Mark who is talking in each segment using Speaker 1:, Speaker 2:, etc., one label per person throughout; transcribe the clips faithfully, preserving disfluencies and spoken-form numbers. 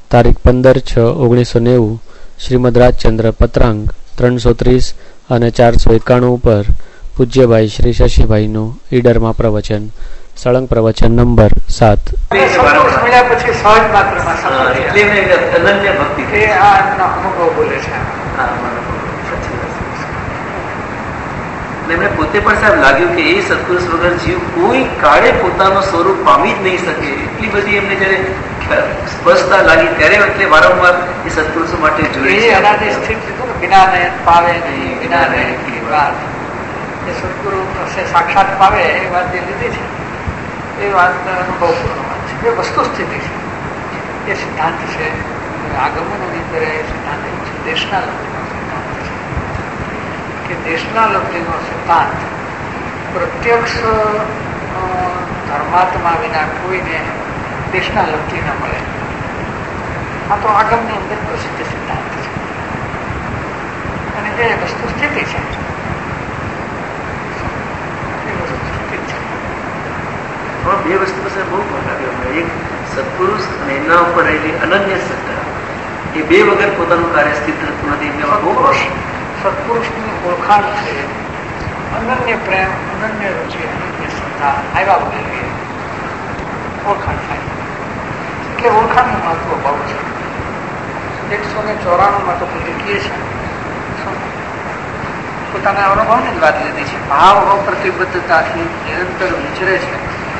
Speaker 1: તારીખ પંદર છ ઓગણીસો નેવું શ્રીમદ રાજચંદ્ર પત્રાંગ ત્રણસો ત્રીસ અને ચારસો એકાણું ઉપર પૂજ્યભાઈ શ્રી શશીભાઈનું ઈડરમાં પ્રવચન. સળંગ પ્રવચન નંબર સાત.
Speaker 2: એમને પોતે પણ સાહેબ લાગ્યું કે એ સત્પુરુષ વગર જીવ કોઈ કાળે પોતાનું સ્વરૂપ પામી જ નહીં શકે. એટલી બધી એમને જયારે સ્પષ્ટતા લાગી ત્યારે એટલે વારંવાર એ સત્પુરુષો માટે જોઈએ
Speaker 3: સાક્ષાત પાવે એ વાત જે લીધી છે એ વાત અનુભવપૂર્ણ વાત છે. એ વસ્તુ સ્થિતિ છે, એ સિદ્ધાંત છે. આગમનોની અંદર એ સિદ્ધાંત એવું છે, દેશના લબ્ધીનો સિદ્ધાંત છે કે દેશના લબ્ધીનો સિદ્ધાંત પ્રત્યક્ષ ધર્માત્મા વિના કોઈને દેશના લબ્ધી ન મળે. આ તો આગમની અંદર પ્રસિદ્ધ સિદ્ધાંત છે અને એ વસ્તુ સ્થિતિ છે.
Speaker 2: બે વસ્તુ પાસે બહુ બતાવ્યું. એક સત્પુરુષ અને એના ઉપર રહેલી અનન્ય સત્તા, એ બે વગર પોતાનું કાર્ય સ્થિત થતું નથી. બહુ
Speaker 3: સત્પુરુષની ઓળખાણ છે અનન્ય પ્રેમ, અનન્ય રુચિ, અનન્ય શ્રદ્ધા આવ્યા વગર ઓળખાણ થાય. એટલે ઓળખાણનું મહત્વ બહુ છે. એકસો ને ચોરાણું માં તો પોતે કહે છે, પોતાના અનુભવની જ વાત લીધી છે. ભાવ અપ્રતિબદ્ધતાથી નિરંતર વિચરે છે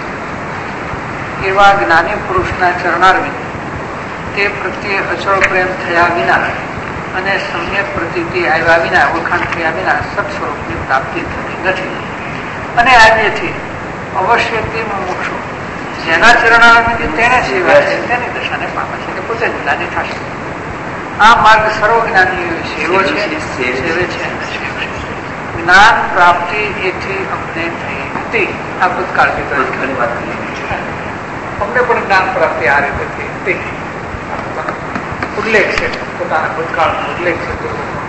Speaker 3: એવા જ્ઞાની પુરુષના ચરણારવિંદ તે પ્રત્યે અચળ પ્રેમ થયા વિના અને સમ્યક પ્રતીતિ આવ્યા વિના, ઓળખાણ થયા વિના સત સ્વરૂપની પ્રાપ્તિ થતી નથી. અને આજથી અવશ્ય તે મોક્ષો જેના ચરણારવિંદ તેને સેવા છે તેની દશાને પામે છે કે પોતે જ્ઞાની થશે. આ માર્ગ સર્વજ્ઞાની સેવો છે, સેવે છે. જ્ઞાન પ્રાપ્તિ એથી અમને થઈ હતી. આ ભૂતકાળ ઘણી વાત અમને પણ જ્ઞાન પ્રાપ્તિ આ રીતે થઈ હતી. ઉલ્લેખ છે, પોતાના ભૂતકાળનો ઉલ્લેખ છે.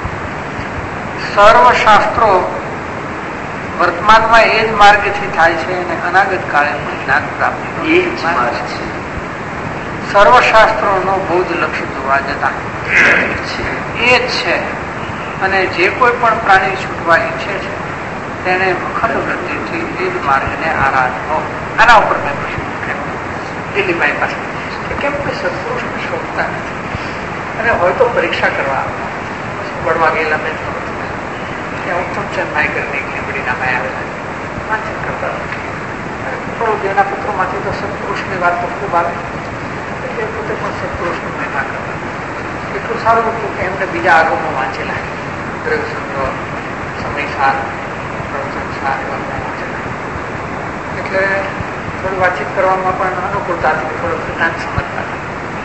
Speaker 3: સર્વશાસ્ત્રો વર્તમાનમાં એ જ માર્ગથી થાય છે અને અનાગત કાળે પણ જ્ઞાન પ્રાપ્તિ એ જ માર્ગ છે. સર્વશાસ્ત્રોનો બૌદ્ધ લક્ષ્ય જોવા જતા એ જ છે. અને જે કોઈ પણ પ્રાણી છૂટવા ઈચ્છે છે તેને અખંડ વૃત્તિથી એ જ માર્ગને આરાધવો. આના ઉપર મેં પ્રશ્ન મૂક્યો દિલ્હીભાઈ પાસે કે કેમ કે સત્પુરુષને શોધતા નથી અને હોય તો પરીક્ષા કરવા વડવા ગયેલા મેં ત્યાં ઉત્તમચંદ નાયકરની લીંબડીના મેં આવેલા વાંચન કરતા દેવના પુત્રોમાંથી તો સત્પુરુષની વાત તો ખૂબ આવે એટલે પોતે પણ સત્પુરુષનું મહિમા કરતા. એટલું સારું હતું કે એમને બીજા આગમો વાંચેલા દ્રવ્ય સંગ્રહ, સમયસાર, પ્રવચનસાર એવા વાંચેલા. એટલે થોડી વાતચીત કરવામાં પણ અનુકૂળતા હતી, થોડો સિદ્ધાંત સમજતા હતા.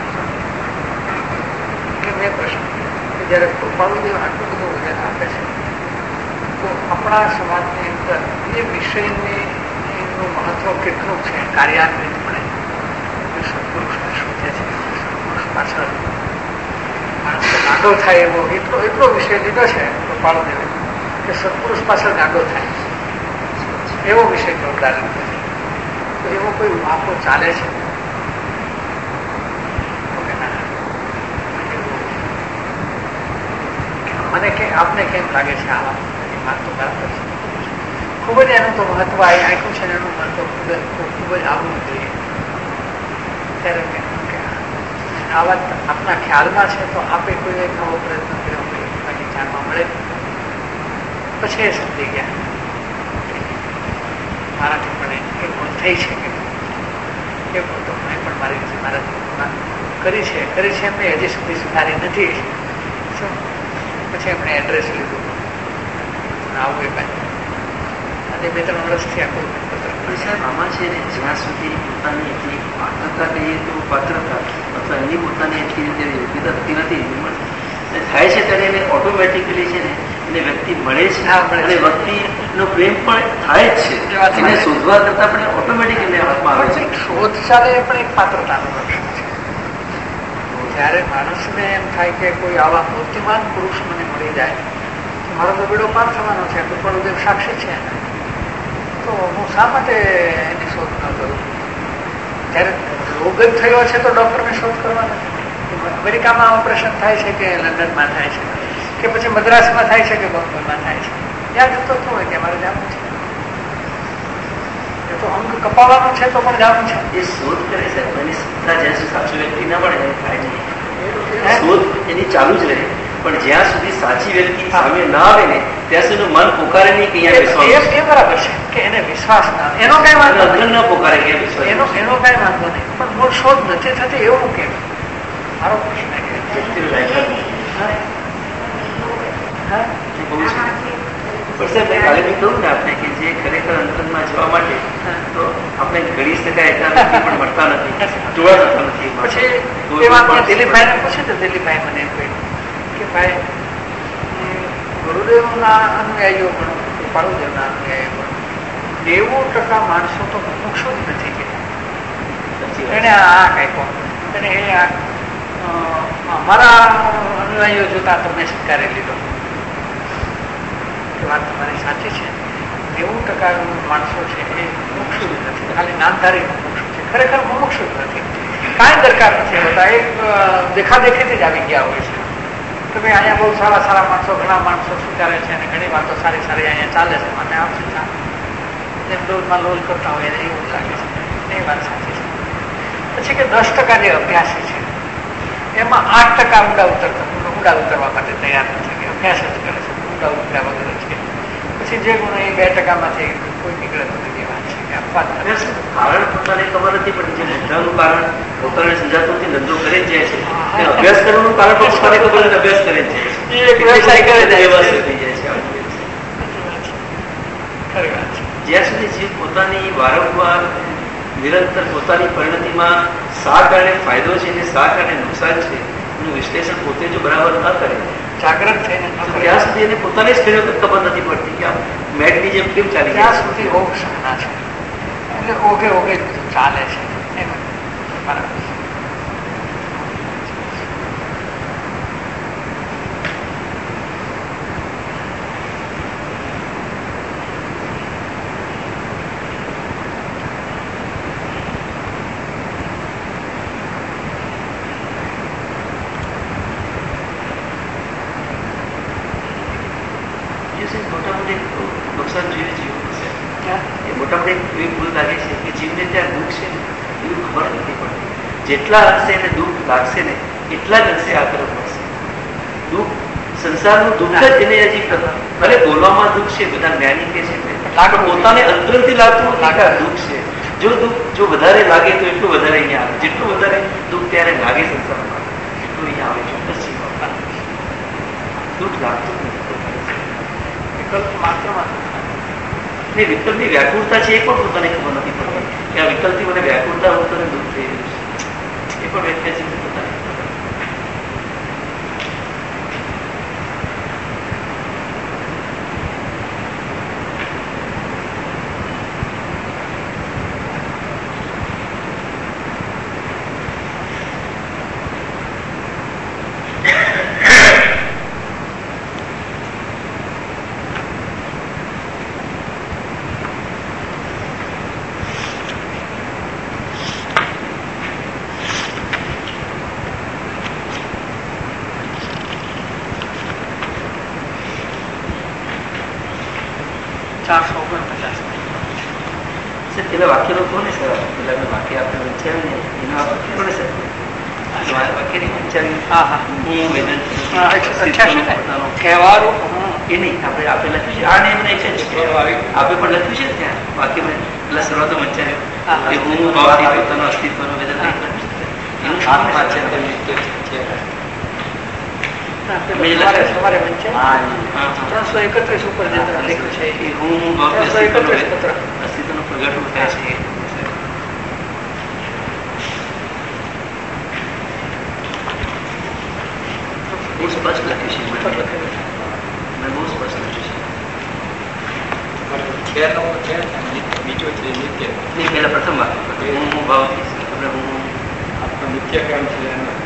Speaker 3: એટલે મેં પ્રશ્ન કે જયારે કૃપાળુદેવ આટલું બધું વજન આપે છે તો આપણા સમાજની અંદર એ વિષયની એનું મહત્વ કેટલું છે કાર્યાન્વિતપણે સત્પુરુષને શોધે છે. સત્પુરુષ પાછળ માણસ ગાંડો થાય એવો એટલો એટલો વિષય લીધો છે કૃપાળુદેવે કે સત્પુરુષ પાછળ ગાંડો થાય એવો વિષય જોરદાર લીધો છે. તો એવો કોઈ વાંકો ચાલે છે? મને કે આપને કેમ લાગે છે આ વાત તો બરાબર છે. ખૂબ જ એનું તો મહત્વ આપ્યું છે ને એનું મહત્વ ખૂબ જ ખૂબ જ આવવું જોઈએ. ત્યારે આ વાત આપના ખ્યાલમાં છે તો આપે કોઈ એક નવો પ્રયત્ન કર્યો બાકી જાણવા મળે. પછી એ સમજી ગયા મારાથી પણ એ ભૂલ થઈ છે કે એ ભૂલ તો મેં પણ મારી રીતે મારાથી કરી છે કરી છે એમને હજી સુધી સુધારી નથી. પછી એમણે એડ્રેસ લીધું આવું એ કાંઈ અને બે ત્રણ વર્ષથી આખું
Speaker 2: સાહેબ આમાં છે ને જ્યાં સુધી પોતાની એટલી પાત્રતા કહીએ તો પાત્રતા અથવા એની પોતાની એટલી રીતે યોગ્યતા થતી નથી થાય છે ત્યારે એને ઓટોમેટિકલી છે ને એને વ્યક્તિ મળે છે અને વ્યક્તિનો પ્રેમ પણ થાય જ છે. એને શોધવા કરતા પણ ઓટોમેટિક એને હાથમાં આવે છે.
Speaker 3: શોધ ચાલે એ પણ એક પાત્રતાનું લક્ષણ છે. જયારે માણસને એમ થાય કે કોઈ આવા મૂર્તિમાન પુરુષ મને મળી જાય મારો તો બેડો પાર થવાનો છે, કૃપાળુદેવ સાક્ષી છે, તો હું શા માટે એની શોધ ન કરું? જયારે રોગ જ થયો છે તો ડોક્ટરને શોધ કરવા નથી. અમેરિકામાં ઓપરેશન થાય છે કે લંડનમાં થાય છે કે પછી મદ્રાસમાં થાય છે કે બોમ્બેમાં થાય છે, ત્યાં જતો તો હોય કે મારે જવું છે, એ તો અંગ કપાવવાનું છે તો પણ જવું છે.
Speaker 2: એ શોધ કરે છે એની સત્તા જ્યાં સુધી સાચું વ્યક્તિ ના મળે એને થાય નહીં. શોધ એની ચાલુ જ રહે, પણ જ્યાં સુધી સાચી વ્યક્તિ સામે ના આવે ને ત્યાં સુધી મન પોકારે નહીં કે વિશ્વાસ.
Speaker 3: એ બરાબર છે કે એને વિશ્વાસ ના, એનો કઈ વાંધો
Speaker 2: અંતર ન પોકારે કે વિશ્વાસ,
Speaker 3: એનો એનો કઈ વાંધો નહીં, પણ મૂળ શોધ નથી થતી એવું કેમ? મારો પ્રશ્ન
Speaker 2: કાલે મેં કહ્યું ને આપણે કે જે ખરેખર અંતરમાં જવા માટે તો આપણે ગણી શકાય એટલા વ્યક્તિ પણ મળતા નથી, જોવા જતા નથી.
Speaker 3: પછી એ વાત દિલીપભાઈ ને પૂછે તો દિલીપભાઈ મને એમ કહ્યું કે ભાઈ ગુરુદેવના અનુયાયીઓ પણ પાળુદેવના અનુયાયીઓ પણ નેવું ટકા માણસો તો મુક્ષો જ નથી ગયા. એને આ કઈ કહો એને એ અમારા અનુયાયીઓ જોતા તો મેં સ્વીકારી લીધો. વાત તમારી સાચી છે, નેવું ટકા માણસો છે એ મુક્ષુ જ નથી, ખાલી નામધારી મુક્ષુ છે, ખરેખર મુક્ષુ જ નથી. કાંઈ દરકાર નથી હોતા, એક દેખાદેખીથી જ આવી ગયા હોય છે કે ભાઈ અહીંયા બહુ સારા સારા માણસો ઘણા માણસો સ્વીકારે છે અને ઘણી વાતો સારી સારી અહીંયા ચાલે છે, મને આવશે ચાલે જેમ લોલમાં લોલ કરતા હોય એને એવું લાગે છે. એ વાત સાચી છે. પછી કે દસ ટકા જે અભ્યાસી છે એમાં આઠ ટકા ઊંડા ઉતરતા ઊંડા ઉતરવા માટે તૈયાર નથી, કે અભ્યાસ જ કરે છે, ઊંડા ઉતર્યા વગર જ છે. પછી જે ગુણ એ બે ટકામાંથી કોઈ નીકળે તો બીજી વાત છે કે અપવાદ
Speaker 2: કારણ પોતાને ખબર નથી પડતી. જે ધંધાનું કારણ પોતાને સમજાતું નથી, ધંધો કરે જ જાય છે. અભ્યાસ કરવાનું કારણ પણ પોતાને ખબર નથી, અભ્યાસ કરે જ જાય છે.
Speaker 3: એક વ્યવસાય કરે
Speaker 2: થઈ જાય છે.
Speaker 3: ખરી વાત છે.
Speaker 2: જ્યાં સુધી જીવ પોતાની વારંવાર નિરંતર પોતાની પરિણતિમાં શા કારણે ફાયદો છે અને શા કારણે નુકસાન છે એનું વિશ્લેષણ પોતે જો બરાબર ન કરે,
Speaker 3: જાગૃત થઈને
Speaker 2: ત્યાં સુધી એને પોતાને જ ફેર વખત ખબર નથી પડતી કે આ મેટની જેમ કેમ ચાલી
Speaker 3: ત્યાં સુધી ઓગ સહના છે, એટલે ઓગે ઓગે ચાલે છે. એમ બરાબર.
Speaker 2: જેટલા અંશે એને દુઃખ લાગશે ને એટલા જ અંશે આ તરફ મળશે. દુઃખ સંસારનું દુઃખ જ એને હજી ભલે બોલવામાં દુઃખ છે, બધા જ્ઞાની કે છે, પોતાને અંદરથી લાગતું નથી દુઃખ છે. જો દુઃખ જો વધારે લાગે તો એટલું વધારે અહીંયા આવે, જેટલું વધારે દુઃખ ત્યારે લાગે સંસારમાં એટલું અહીંયા આવે. ચોક્કસ છે દુઃખ લાગતું નથી.
Speaker 3: વિકલ્પ માત્ર
Speaker 2: ને વિકલ્પની વ્યાકુળતા છે એ પણ પોતાને ખબર નથી પડતી કે આ વિકલ્પથી મને વ્યાકુળતા હોત તો દુઃખ થઈ રહ્યું છે. એ પણ વ્યાખ્યા છે પોતાને.
Speaker 3: ચારસો ઓગણપચાસ
Speaker 2: પેલા વાક્ય લોકો ને સર પેલા વાક્ય આપણે વંચાવ્યું ને એનું આ વાક્ય પડે સર વાક્ય ની વંચાવ્યું. હા હા હું વેદન
Speaker 3: કહેવાનું
Speaker 2: એ નહીં આપણે આપણે લખ્યું છે આ ને એમને છે આપણે પણ લખ્યું છે ત્યાં વાક્યમાં પેલા શરૂઆત વંચાવ્યું કે હું ભાવથી પોતાનું અસ્તિત્વનું વેદન એનું વાંચન
Speaker 3: ત્રણસો એકત્રીસ ઉપર જે લખ્યું છે એ
Speaker 2: હું
Speaker 3: ત્રણસો એકત્રીસ પત્ર
Speaker 2: અસ્તિત્વનું પ્રગટવું થાય છે. બહુ સ્પષ્ટ લખ્યું છે, મેં બહુ સ્પષ્ટ લખ્યું છે.
Speaker 4: બીજો છે નિત્ય
Speaker 2: નહીં પેલા પ્રથમ વાત હું હું ભાવથી આપણે હું
Speaker 4: આપણું નિત્ય કામ છે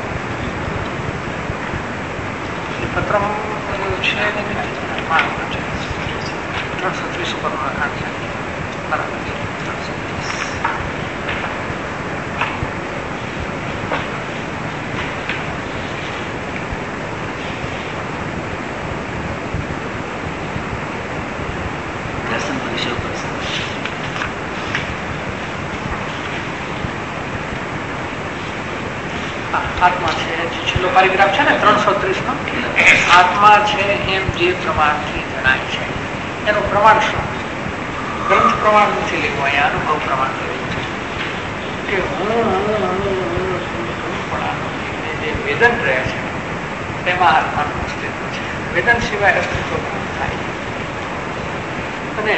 Speaker 3: પત્ર છે ત્રણસો ત્રીસ ઉપર લખાણ છે. બરાબર. આત્મા છે, જે છેલ્લો પેરેગ્રાફ છે ને ત્રણસો ત્રીસ નો, આત્મા છે એમ જે પ્રમાણથી જણાય છે એનું પ્રમાણ શું? ગ્રંથ પ્રમાણ નથી લેવું, અહીંયા અનુભવ પ્રમાણ લેવું છે કે હું હું હું જે વેદન રહે છે તેમાં આત્માનું અસ્તિત્વ છે. વેદન સિવાય અસ્તિત્વ થાય. અને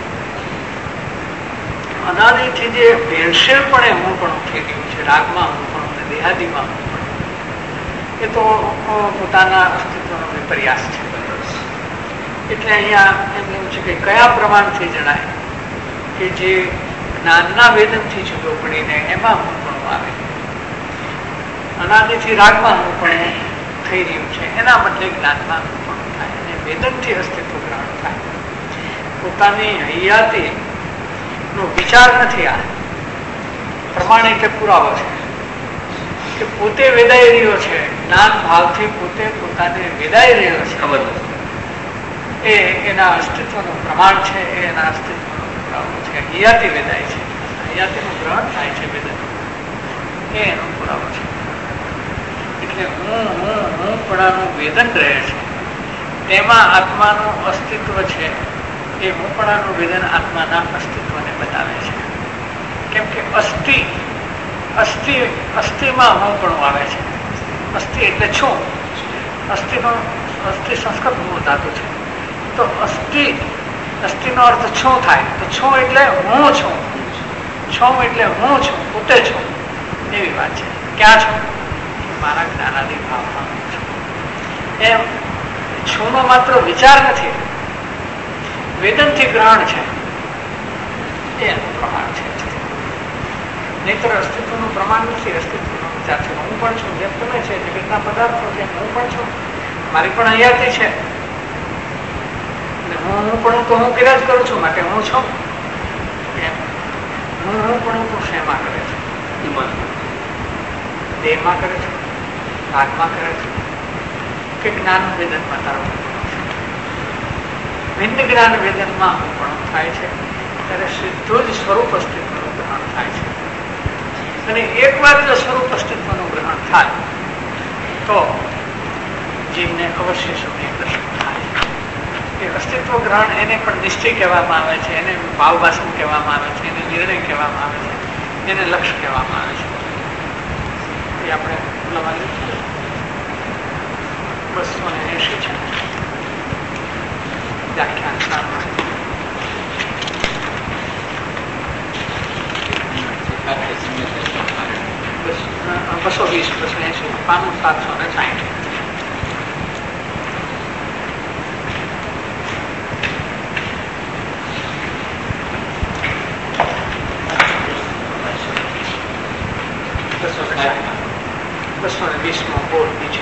Speaker 3: અનાદિથી જે ભેળસેળપણે હું પણ થઈ ગયું છે, રાગમાં હું પણ અને દેહાદીમાં હું પણ, એ તો પોતાના અસ્તિત્વનો વિપર્યાસ છે. એટલે અહીંયા એમ એવું છે કે કયા પ્રમાણથી જણાય કે જે જ્ઞાનના વેદનથી જુદો પડીને એમાં હું પણ આવે, અનાદિથી રાગમાં હું પણ થઈ રહ્યું છે એના બદલે જ્ઞાનમાં હું પણ થાય અને વેદનથી અસ્તિત્વ ગ્રહણ થાય. પોતાની હૈયાતી નો વિચાર નથી, આ પ્રમાણિક પુરાવો છે કે પોતે વેદાઈ રહ્યો છે, જ્ઞાન ભાવથી પોતે પોતાને વેદાઈ રહ્યો છે, ખબર એ એના અસ્તિત્વનું પ્રમાણ છે, એ એના અસ્તિત્વનો પુરાવો છે. હૈયાતી વેદાય છે, હૈયાતીનું ગ્રહણ થાય છે વેદન, એ એનો પુરાવો છે. એટલે હું હું હું પણાનું વેદન રહે છે તેમાં આત્માનું અસ્તિત્વ છે, એ હુંપણાનું વેદન આત્માના અસ્તિત્વને બતાવે છે. કેમ કે અસ્થિ અસ્થિ અસ્થિમાં હુંપણું આવે છે. અસ્થિ એટલે છું. અસ્થિનો અસ્થિ સંસ્કૃત મૂળ ધાતુ છે. તો અસ્થિ અસ્થિનો અર્થ છું થાય, તો છું એટલે હું છું, છું એટલે હું છું, પોતે છું, એવી વાત છે. ક્યાં છું? મારા જ્ઞાનાદી ભાવમાં છું. એમ છુંનો માત્ર વિચાર નથી, વેદનથી ગ્રહણ છે, એનું પ્રમાણ છે. નહીતર અસ્તિત્વનું પ્રમાણ નથી, અસ્તિત્વનો વિચાર છે. હું પણ છું, જેમ તમે છે જગતના પદાર્થો છે, હું પણ છું, મારી પણ હૈયાતી છે. હું હું પણ તો હું કર્યા જ કરું છું, માટે હું છું. એમ હું હું પણ તો શેમાં કરે છે? દેહમાં કરે છે, રાગમાં કરે છે, કે જ્ઞાન વેદનમાં તારો ભિન્ન જ્ઞાન વેદનમાં હું પણ થાય છે, ત્યારે સીધું જ સ્વરૂપ અસ્તિત્વનું ગ્રહણ થાય છે. અને એક વાર જો સ્વરૂપ અસ્તિત્વનું ગ્રહણ થાય તો જીવને અવશ્ય સમય દર્શન થાય. એ અસ્તિત્વ ગ્રહણ એને પણ નિશ્ચય કહેવામાં આવે છે, એને ભાવભાષણ કહેવામાં આવે છે, એને નિર્ણય કહેવામાં આવે છે, એને લક્ષ્ય કહેવામાં આવે છે. એ આપણે બસો ને એસી છે વ્યાખ્યાન સારમાં. બસો વીસ બસો એસી પાનું સાતસો ને સાહીઠ. બસો ને વીસ માં બોર્ડ નીચે,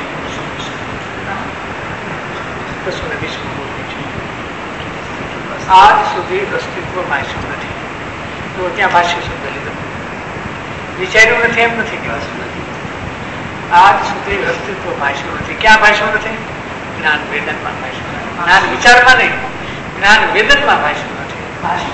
Speaker 3: બસો ને વીસ માં બોર્ડ નીચે. આજ સુધી અસ્તિત્વ ભાષ્યું નથી, તો ત્યાં ભાષ્ય શબ્દ લીધો, વિચાર્યું નથી એમ નથી કે આજ સુધી અસ્તિત્વ ભાષ્યું નથી. ક્યાં ભાષ્યું નથી? જ્ઞાન વેદનમાં ભાષ્યું નથી. જ્ઞાન વિચારમાં નહીં, જ્ઞાન વેદનમાં ભાષ્યું નથી.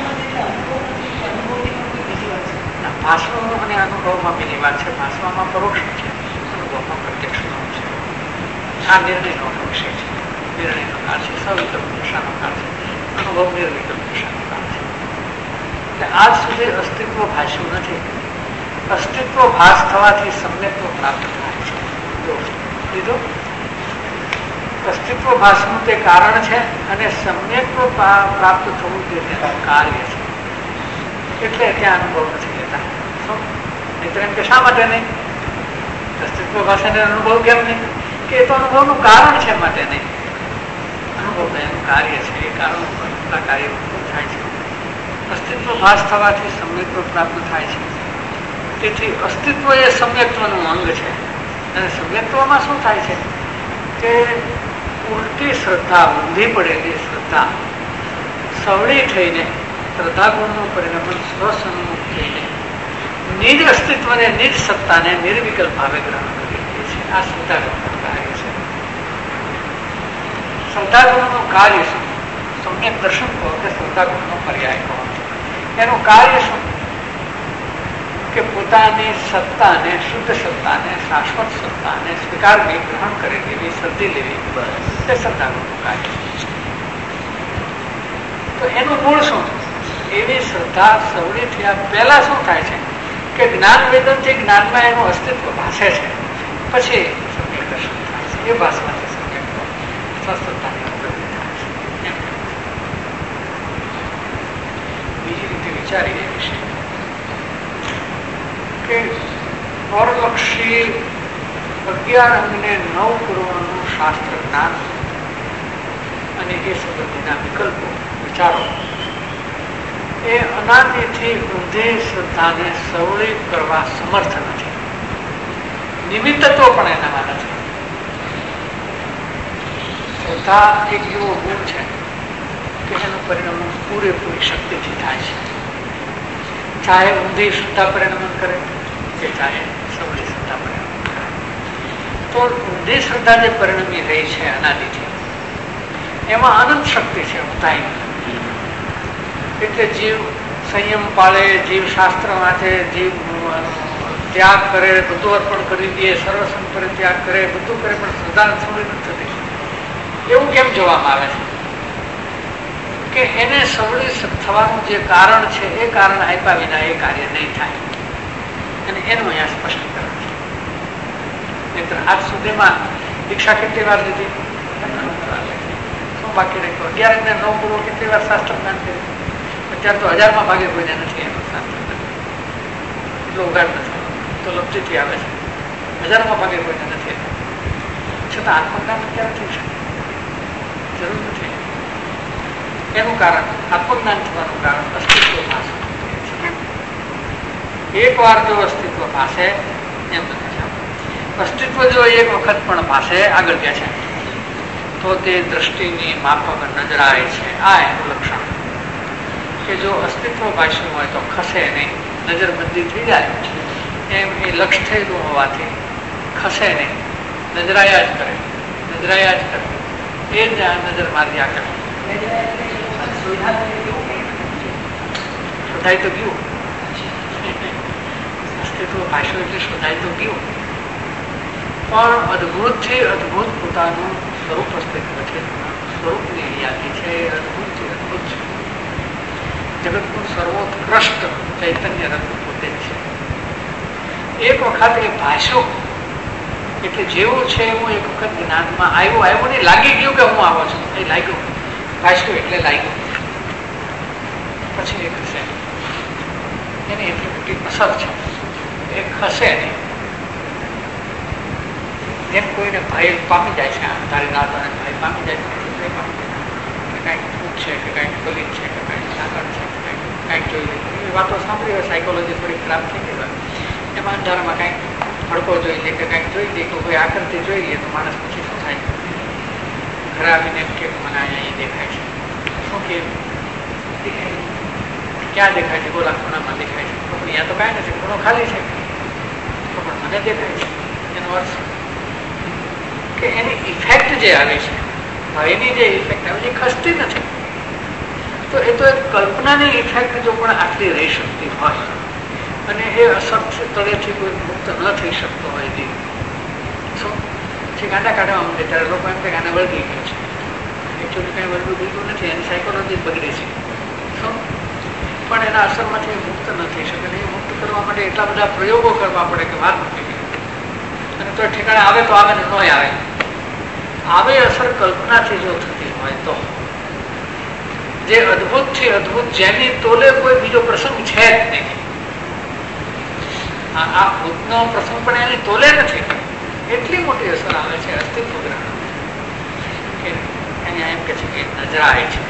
Speaker 3: ભાષણ અને અનુભવમાં બીજી વાત છે. ભાષણમાં પરોક્ષ છે, અનુભવમાં પ્રત્યક્ષ છે. આ નિર્ણયનો વિષય છે, નિર્ણયનો કાળ છે, સવિકલ્પ દિશાનો કાળ છે, અનુભવ નિર્વિકલ્પ દિશાનો કાળ છે. એટલે આજ સુધી અસ્તિત્વ ભાષ્યું નથી. અસ્તિત્વ ભાસ થવાથી સમ્યક્ત્વ પ્રાપ્ત થાય છે. જો લીધો અસ્તિત્વ ભાસનું તે કારણ છે અને સમ્યક્ત્વ પ્રાપ્ત થવું તે તેનું કાર્ય છે. એટલે ત્યાં અનુભવ નથી લેતા. મિત્ર એમ કે શા માટે નહીં? અસ્તિત્વ ભાષાને અનુભવ કેમ નહીં? કે એ તો અનુભવનું કારણ છે, માટે નહીં. અનુભવ એનું કાર્ય છે, એ કારણ ઉપર કાર્ય થાય છે. અસ્તિત્વ ભાસ થવાથી સમ્યક્ત્વ પ્રાપ્ત થાય છે. તેથી અસ્તિત્વ એ સમ્યક્ત્વનું અંગ છે. અને સમ્યક્ત્વમાં શું થાય છે કે ઉલટી શ્રદ્ધા, ઊંધી પડેલી શ્રદ્ધા સવળી થઈને શ્રદ્ધા ગુણનું પરિણામ સ્વસન્મુખ થઈને નિજ અસ્તિત્વને, નિજ સત્તાને નિર્વિકલ્પ ભાવે ગ્રહણ કરી લે છે. આ શ્રદ્ધાગુણનું કાર્ય છે. શ્રદ્ધાગુણનું કાર્ય શું? સમ્યક દર્શન કહો કે શ્રદ્ધાગુણનો પર્યાય કહો. એનું કાર્ય શું? કે પોતાની સત્તાને, શુદ્ધ સત્તાને, શાશ્વત સત્તાને સ્વીકારવી, ગ્રહણ કરી લેવી, શ્રદ્ધી લેવી, તે શ્રદ્ધાનું કાર્ય. તો એનું મૂળ શું? એવી શ્રદ્ધા સવળી થયા પહેલા શું થાય છે કે જ્ઞાન વેદનથી જ્ઞાનમાં એનું અસ્તિત્વ ભાસે છે, પછી સમ્યક દર્શન થાય છે. એ ભાસમાંથી સમ્યક સ્વસ્થતાની ઉપલબ્ધિ થાય છે. બીજી રીતે વિચારીએ વિશે કે નોરલક્ષી અગિયાર અંગને નવ કરોડનું શાસ્ત્ર જ્ઞાન અને એ સંબંધીના વિકલ્પો, વિચારો એ અનાદિથી ઊંધી શ્રદ્ધાને સવળી કરવા સમર્થ નથી. નિમિત્તત્વ પણ એનામાં નથી. શ્રદ્ધા એક એવો ગુણ છે કે એનું પરિણામ પૂરેપૂરી શક્તિથી થાય છે. ચાહે ઊંધી શ્રદ્ધા પરિણમન કરે કે ચાહે સવળી શ્રદ્ધા પરિણમન કરે. તો ઊંધી શ્રદ્ધા જે પરિણમી રહી છે અનાદિથી, એમાં અનંત શક્તિ છે ઊંધાઈ. એટલે જીવ સંયમ પાળે, જીવ શાસ્ત્ર વાંચે, જીવ ત્યાગ કરે, બધું અર્પણ કરી દે, સર્વસંગ પરિત્યાગ કરે, બધું કરે, પણ શ્રદ્ધા સવળી નથી થતી. એવું કેમ જોવામાં આવે છે કે એને સવળી થવાનું જે કારણ છે એ કારણ આપ્યા વિના એ કાર્ય નહીં થાય. અને એનું અહીંયા સ્પષ્ટીકરણ છે. મિત્ર, આજ સુધીમાં દીક્ષા કેટલી વાર લીધી? શું બાકી રાખ્યું? અગિયાર ને નવ પૂર્વ કેટલી વાર શાસ્ત્ર જ્ઞાન કર્યું? અત્યારે તો હજારમાં ભાગે કોઈને નથી એનું શાસ્ત્ર એટલો ઉગાડ નથી, તો લબ્ધિથી આવે છે. હજારમાં ભાગે કોઈને નથી, છતાં આત્મજ્ઞાન ક્યારે થઈ શકે? જરૂર નથી. એનું કારણ, આત્મજ્ઞાન થવાનું કારણ અસ્તિત્વ ભાષે. એક વાર જો અસ્તિત્વ ભાષે, એમ નથી, અસ્તિત્વ જો એક વખત પણ ભાષે આગળ ગયા છે તો તે દ્રષ્ટિની માફક નજરાય છે. આ એનું લક્ષણ કે જો અસ્તિત્વ ભાષ્યું હોય તો ખસે નહીં, નજરબંધી થઈ જાય. એમ એ લક્ષ થયેલું હોવાથી ખસે નહીં, નજરાયા જ કરે, નજરાયા જ કરે. એ જ નજર માર્યા કરે. શોધાય તો ગયું, અસ્તિત્વ ભાષ્યું એટલે શોધાય તો ગયું, પણ અદભુત થી અદભુત પોતાનું સ્વરૂપ અસ્તિત્વ છે. સ્વરૂપની યાદી છે, અદભુત થી અદભુત છે. જગતનું સર્વોત્કૃષ્ટ ચૈતન્ય રત્ન પોતે છે. એક વખત એ ભાષો એટલે જેવું છે એવું એક વખત જ્ઞાનમાં આવ્યું આવ્યું નહીં, લાગી ગયું કે હું આવો છું, એ લાગ્યું. ભાષ્યું એટલે લાગ્યું. પછી એ ખસે, એની એટલી મોટી અસર છે, એ ખસે નહીં. જેમ કોઈને ભય પામી જાય છે, તારી રાત અને ભય પામી જાય છે, પામી જાય કે કાંઈક ભૂખ છે, કે કાંઈક કલિત છે, કે કાંઈક તાકાત છે, કાંઈક જોઈ લે. એ વાતો સાંભળી હોય, સાયકોલોજી થોડી ખરાબ થઈ ગઈ હોય, એમાં અંધારામાં કાંઈક ભડકો જોઈ લે, કે કાંઈક જોઈ લે, કે કોઈ આકૃતિ જોઈ લે, તો માણસ પછી શું થાય? ઘરે આવીને એમ કે મને અહીંયા દેખાય છે. શું કે દેખાય? ક્યાં દેખાય છે? ગોલા ખૂણામાં દેખાય છે. અહીંયા તો કાંઈ નથી, ખૂણો ખાલી છે, તો પણ મને દેખાય છે. એનો અર્થ કે એની ઇફેક્ટ જે આવે છે, એની જે ઇફેક્ટ આવે છે, ખસતી નથી. તો એ તો એક કલ્પનાની ઇફેક્ટ જો પણ આટલી રહી શકતી હોય અને એ અસર તળેથી કોઈ મુક્ત ન થઈ શકતો હોય, જે શું જે ગાંડા કાઢવા માંગે ત્યારે લોકો એમ કે ગાને વળગી ગયું છે. એકચ્યુઅલી કંઈ વળગું દીધું નથી, એની સાયકોલોજી બગડી છે. શું પણ એના અસરમાંથી મુક્ત ન થઈ શકે. એ મુક્ત કરવા માટે એટલા બધા પ્રયોગો કરવા પડે કે વાત મૂકી ગઈ. અને તો ઠેકાણે આવે તો આવે ને ન આવે. આવે અસર કલ્પનાથી જો થતી હોય તો જે અદભુત થી અદભુત, જેની તોલે કોઈ બીજો પ્રસંગ છે જ નહીં. આ ભૂતનો પ્રસંગ પણ એની તોલે નથી. એટલી મોટી અસર આવે છે અસ્તિત્વ ગ્રહણ કે એને એમ કે છે કે નજરાય છે.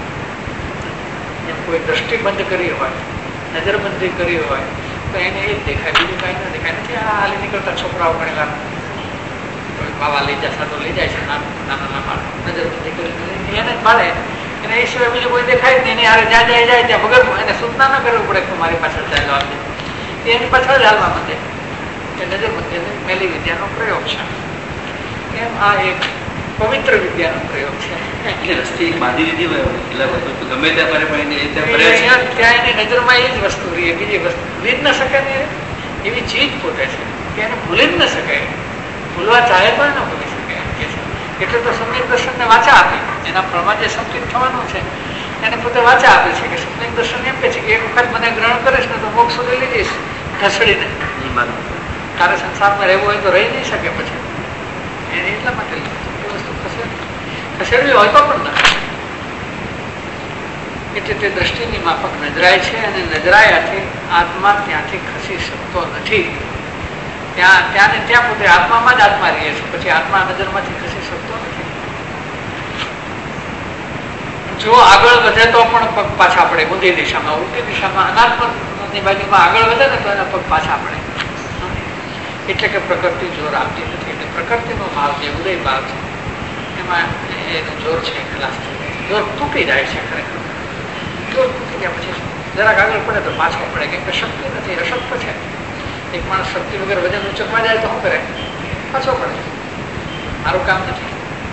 Speaker 3: એમ કોઈ દ્રષ્ટિ બંધ કરી હોય, નજરબંધી કરી હોય તો એને એ જ દેખાય, બીજું કાંઈ ન દેખાય નથી. આ હાલી નીકળતા છોકરાઓ ઘણી વાર બાવા લઈ જતા તો લઈ જાય છે, નાના નાના બાળક નજરબંધી કરી એને જ બાળે, એને એ સિવાય બીજું કોઈ દેખાય જ નહીં. એની હારે જ્યાં જાય જાય ત્યાં વગર એને સૂચના ન કરવી પડે કે મારી પાછળ ચાલો આવજે, એની પાછળ જ હાલવા માંડે. એ નજરબંધી મેલી વિદ્યાનો પ્રયોગ છે. એમ આ એક પવિત્ર વિદ્યાનો પ્રયોગ છે.
Speaker 2: એટલે રસ્તે બાંધી દીધી હોય એટલે ગમે ત્યાં ફરે પણ
Speaker 3: ત્યાં એની નજરમાં એ જ વસ્તુ રહી, બીજી વસ્તુ ભૂલી જ ન શકે ને. એવી ચીજ પોતે છે કે એને ભૂલી જ ન શકાય. ભૂલવા ચાહે તો ન ભૂલી શકે. એટલે તો સમ્યક દર્શનને વાચા આપી, એના પ્રમાણ જે સંકિત થવાનું છે એને પોતે વાચા આપે છે કે સમ્યક દર્શન એમ કે છે કે એક વખત મને ગ્રહણ કરીશ ને તો મોક્ષ સુધી લઈ જઈશ ઘસડીને. તારે સંસારમાં રહેવું હોય તો રહી નહીં શકે પછી. એને એટલા માટે એ વસ્તુ ખસેડવી ખસેડવી હોય તો પણ ના. એટલે તે દ્રષ્ટિની માફક નજરાય છે અને નજરાયાથી આત્મા ત્યાંથી ખસી શકતો નથી. ત્યાં ત્યાં ને ત્યાં પોતે આત્મામાં જ આત્મા રહે છે, પછી આત્મા નજરમાંથી ખસી શકતો નથી. જો આગળ વધે તો પણ પગ પાછા પડે ઊંધી દિશામાં, ઉલટી દિશામાં અનાત્મની બાજુમાં આગળ વધે ને તો એના પગ પાછા પડે. એટલે કે પ્રકૃતિ જોર આપતી નથી. એટલે પ્રકૃતિનો ભાવ જે ઉદય ભાવ છે એમાં એનું જોર છે ખલાસ થઈ જાય, જોર તૂટી જાય છે. ખરેખર જોર તૂટી ગયા પછી જરાક આગળ પડે તો પાછો પડે, કેમ કે શક્તિ નથી, અશક્ત છે. એક માણસ શક્તિ વગર વજન ઉચકવા જાય તો શું કરે? પાછો પડે. મારું કામ નથી.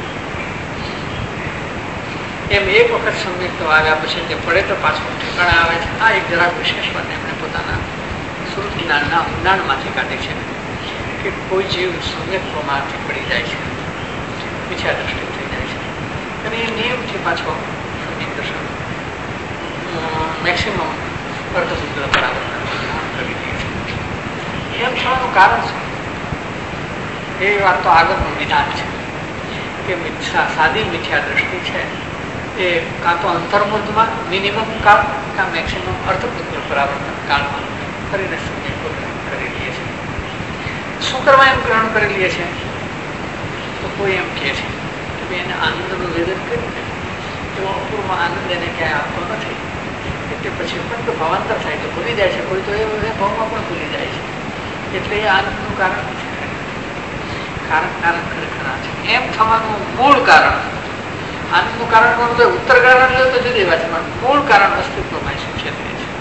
Speaker 3: એમ એક વખત સમ્યક તો આવ્યા પછી તે પડે તો પાછો ઠેકાણે આવે છે. આ એક જરાક વિશેષ વાત એમણે પોતાના સુરત જ્ઞાનના ઊંડાણમાંથી કાઢી છે કે કોઈ જીવ સમ્યક પ્રમાણથી પડી જાય છે, મિથ્યા દ્રષ્ટિ થઈ જાય છે અને એ નિયમથી પાછો સમ્યક દર્શન મેક્સિમમ અર્ધસૂત્ર બરાબર કરી દે છે. એમ થવાનું કારણ શું? એ વાત તો આગળનું વિધાન છે કે સાદી મિથ્યા દ્રષ્ટિ છે એ કાં તો અંતર્મુદ્ધમાં મિનિમમ કાળ કાં મેક્સિમમ અર્ધપુત્ર પરાવર્તન કાળમાં કરીને સમ્યક કરી લઈએ છીએ. શું કરવા એમ ગ્રહણ કરી લઈએ છીએ? તો કોઈ એમ કહે છે કે એને આનંદનું નિવેદન કર્યું ને એવો અપૂર્વ આનંદ એને ક્યાંય આપતો નથી, એટલે પછી પણ તો ભાવાંતર થાય તો ભૂલી જાય છે. કોઈ તો એ ભાવમાં પણ ભૂલી જાય છે. એટલે એ આનંદનું કારણ છે. કારણ કારણ ખરેખર આ છે. એમ થવાનું મૂળ કારણ, આનંદનું કારણ કોણ તો ઉત્તર કારણ લો તો જુદી વાત, પણ મૂળ કારણ અસ્તિત્વમાં શું છે તે છે.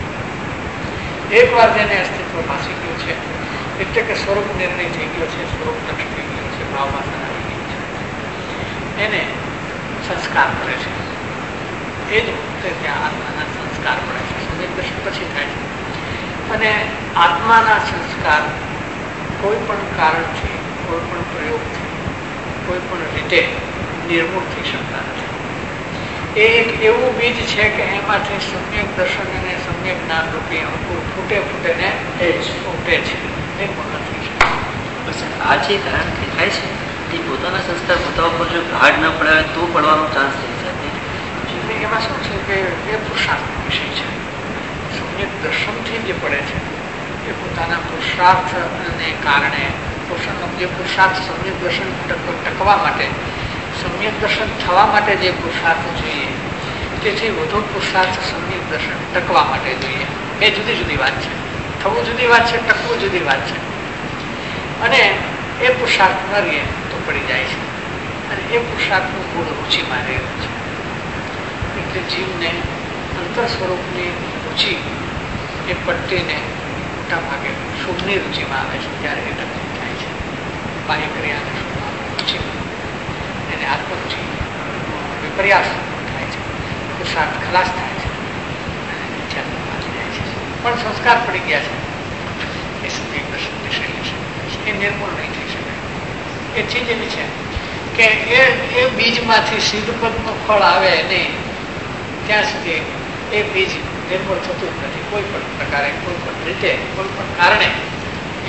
Speaker 3: એક વાર જેને અસ્તિત્વ ભાસી ગયું છે એટલે કે સ્વરૂપ નિર્ણય થઈ ગયો છે, સ્વરૂપ લક્ષ થઈ ગયો છે, ભાવમાં આવી ગયું છે, એને સંસ્કાર કરે છે. એ જ વખતે ત્યાં આત્માના સંસ્કાર પડે છે. સમ્યક દર્શન પછી થાય છે. અને આત્માના સંસ્કાર કોઈ પણ કારણથી, કોઈ પણ પ્રયોગથી, કોઈ પણ રીતે નિર્મૂળ થઈ શકતા નથી. એ એક એવું બીજ છે કે એમાંથી સમ્યક દર્શન અને સમ્યક જ્ઞાન રૂપી અંકુર ફૂટે ફૂટે ને એ જ ફૂટે છે. નિર્મૂળ નથી શકતા.
Speaker 2: આ જે કારણ થાય છે એ પોતાના સંસ્કાર પોતા ઉપર જો ગાઢ ન પડે તો પડવાનો ચાન્સ થઈ શકે.
Speaker 3: એમાં શું છે કે એ પુરુષાર્થનો વિષય છે. સમ્યક દર્શનથી જે પડે છે એ પોતાના પુરુષાર્થને કારણે પુરુષનો જે પુરુષાર્થ સમ્યક દર્શન ટકવા માટે, સમ્યક દર્શન થવા માટે જે પુરુષાર્થ જોઈએ તેથી વધુ પુરુષાર્થ સમ્યક દર્શન ટકવા માટે જોઈએ. બે જુદી જુદી વાત છે. થવું જુદી વાત છે, ટકવું જુદી વાત છે. અને એ પુરુષાર્થ ન રહીએ તો પડી જાય છે. અને એ પુરુષાર્થનું મૂળ રુચિમાં રહેલું છે. એટલે જીવને અંતર સ્વરૂપની રુચિ એ પટ્ટીને મોટા ભાગે શુભની રુચિમાં આવે છે ત્યારે એ ટકી થાય છે. બાહ્ય ક્રિયાને રુચિ એને આત્મરુચિ વિપર્યાસ થાય છે, પુરુષાર્થ ખલાસ થાય છે અને નિત્યાત્મા જાય છે. પણ સંસ્કાર પડી ગયા છે એ સમ્યક દર્શનની શૈલી છે, એ નિર્મૂળ નહીં થઈ શકે. એ ચીજ એવી છે કે એ એ બીજમાંથી સિદ્ધ પદનું ફળ આવે નહીં ત્યાં સુધી એ બીજ નિર્મૂળ થતું જ નથી. કોઈ પણ પ્રકારે, કોઈ પણ રીતે, કોઈ પણ કારણે એ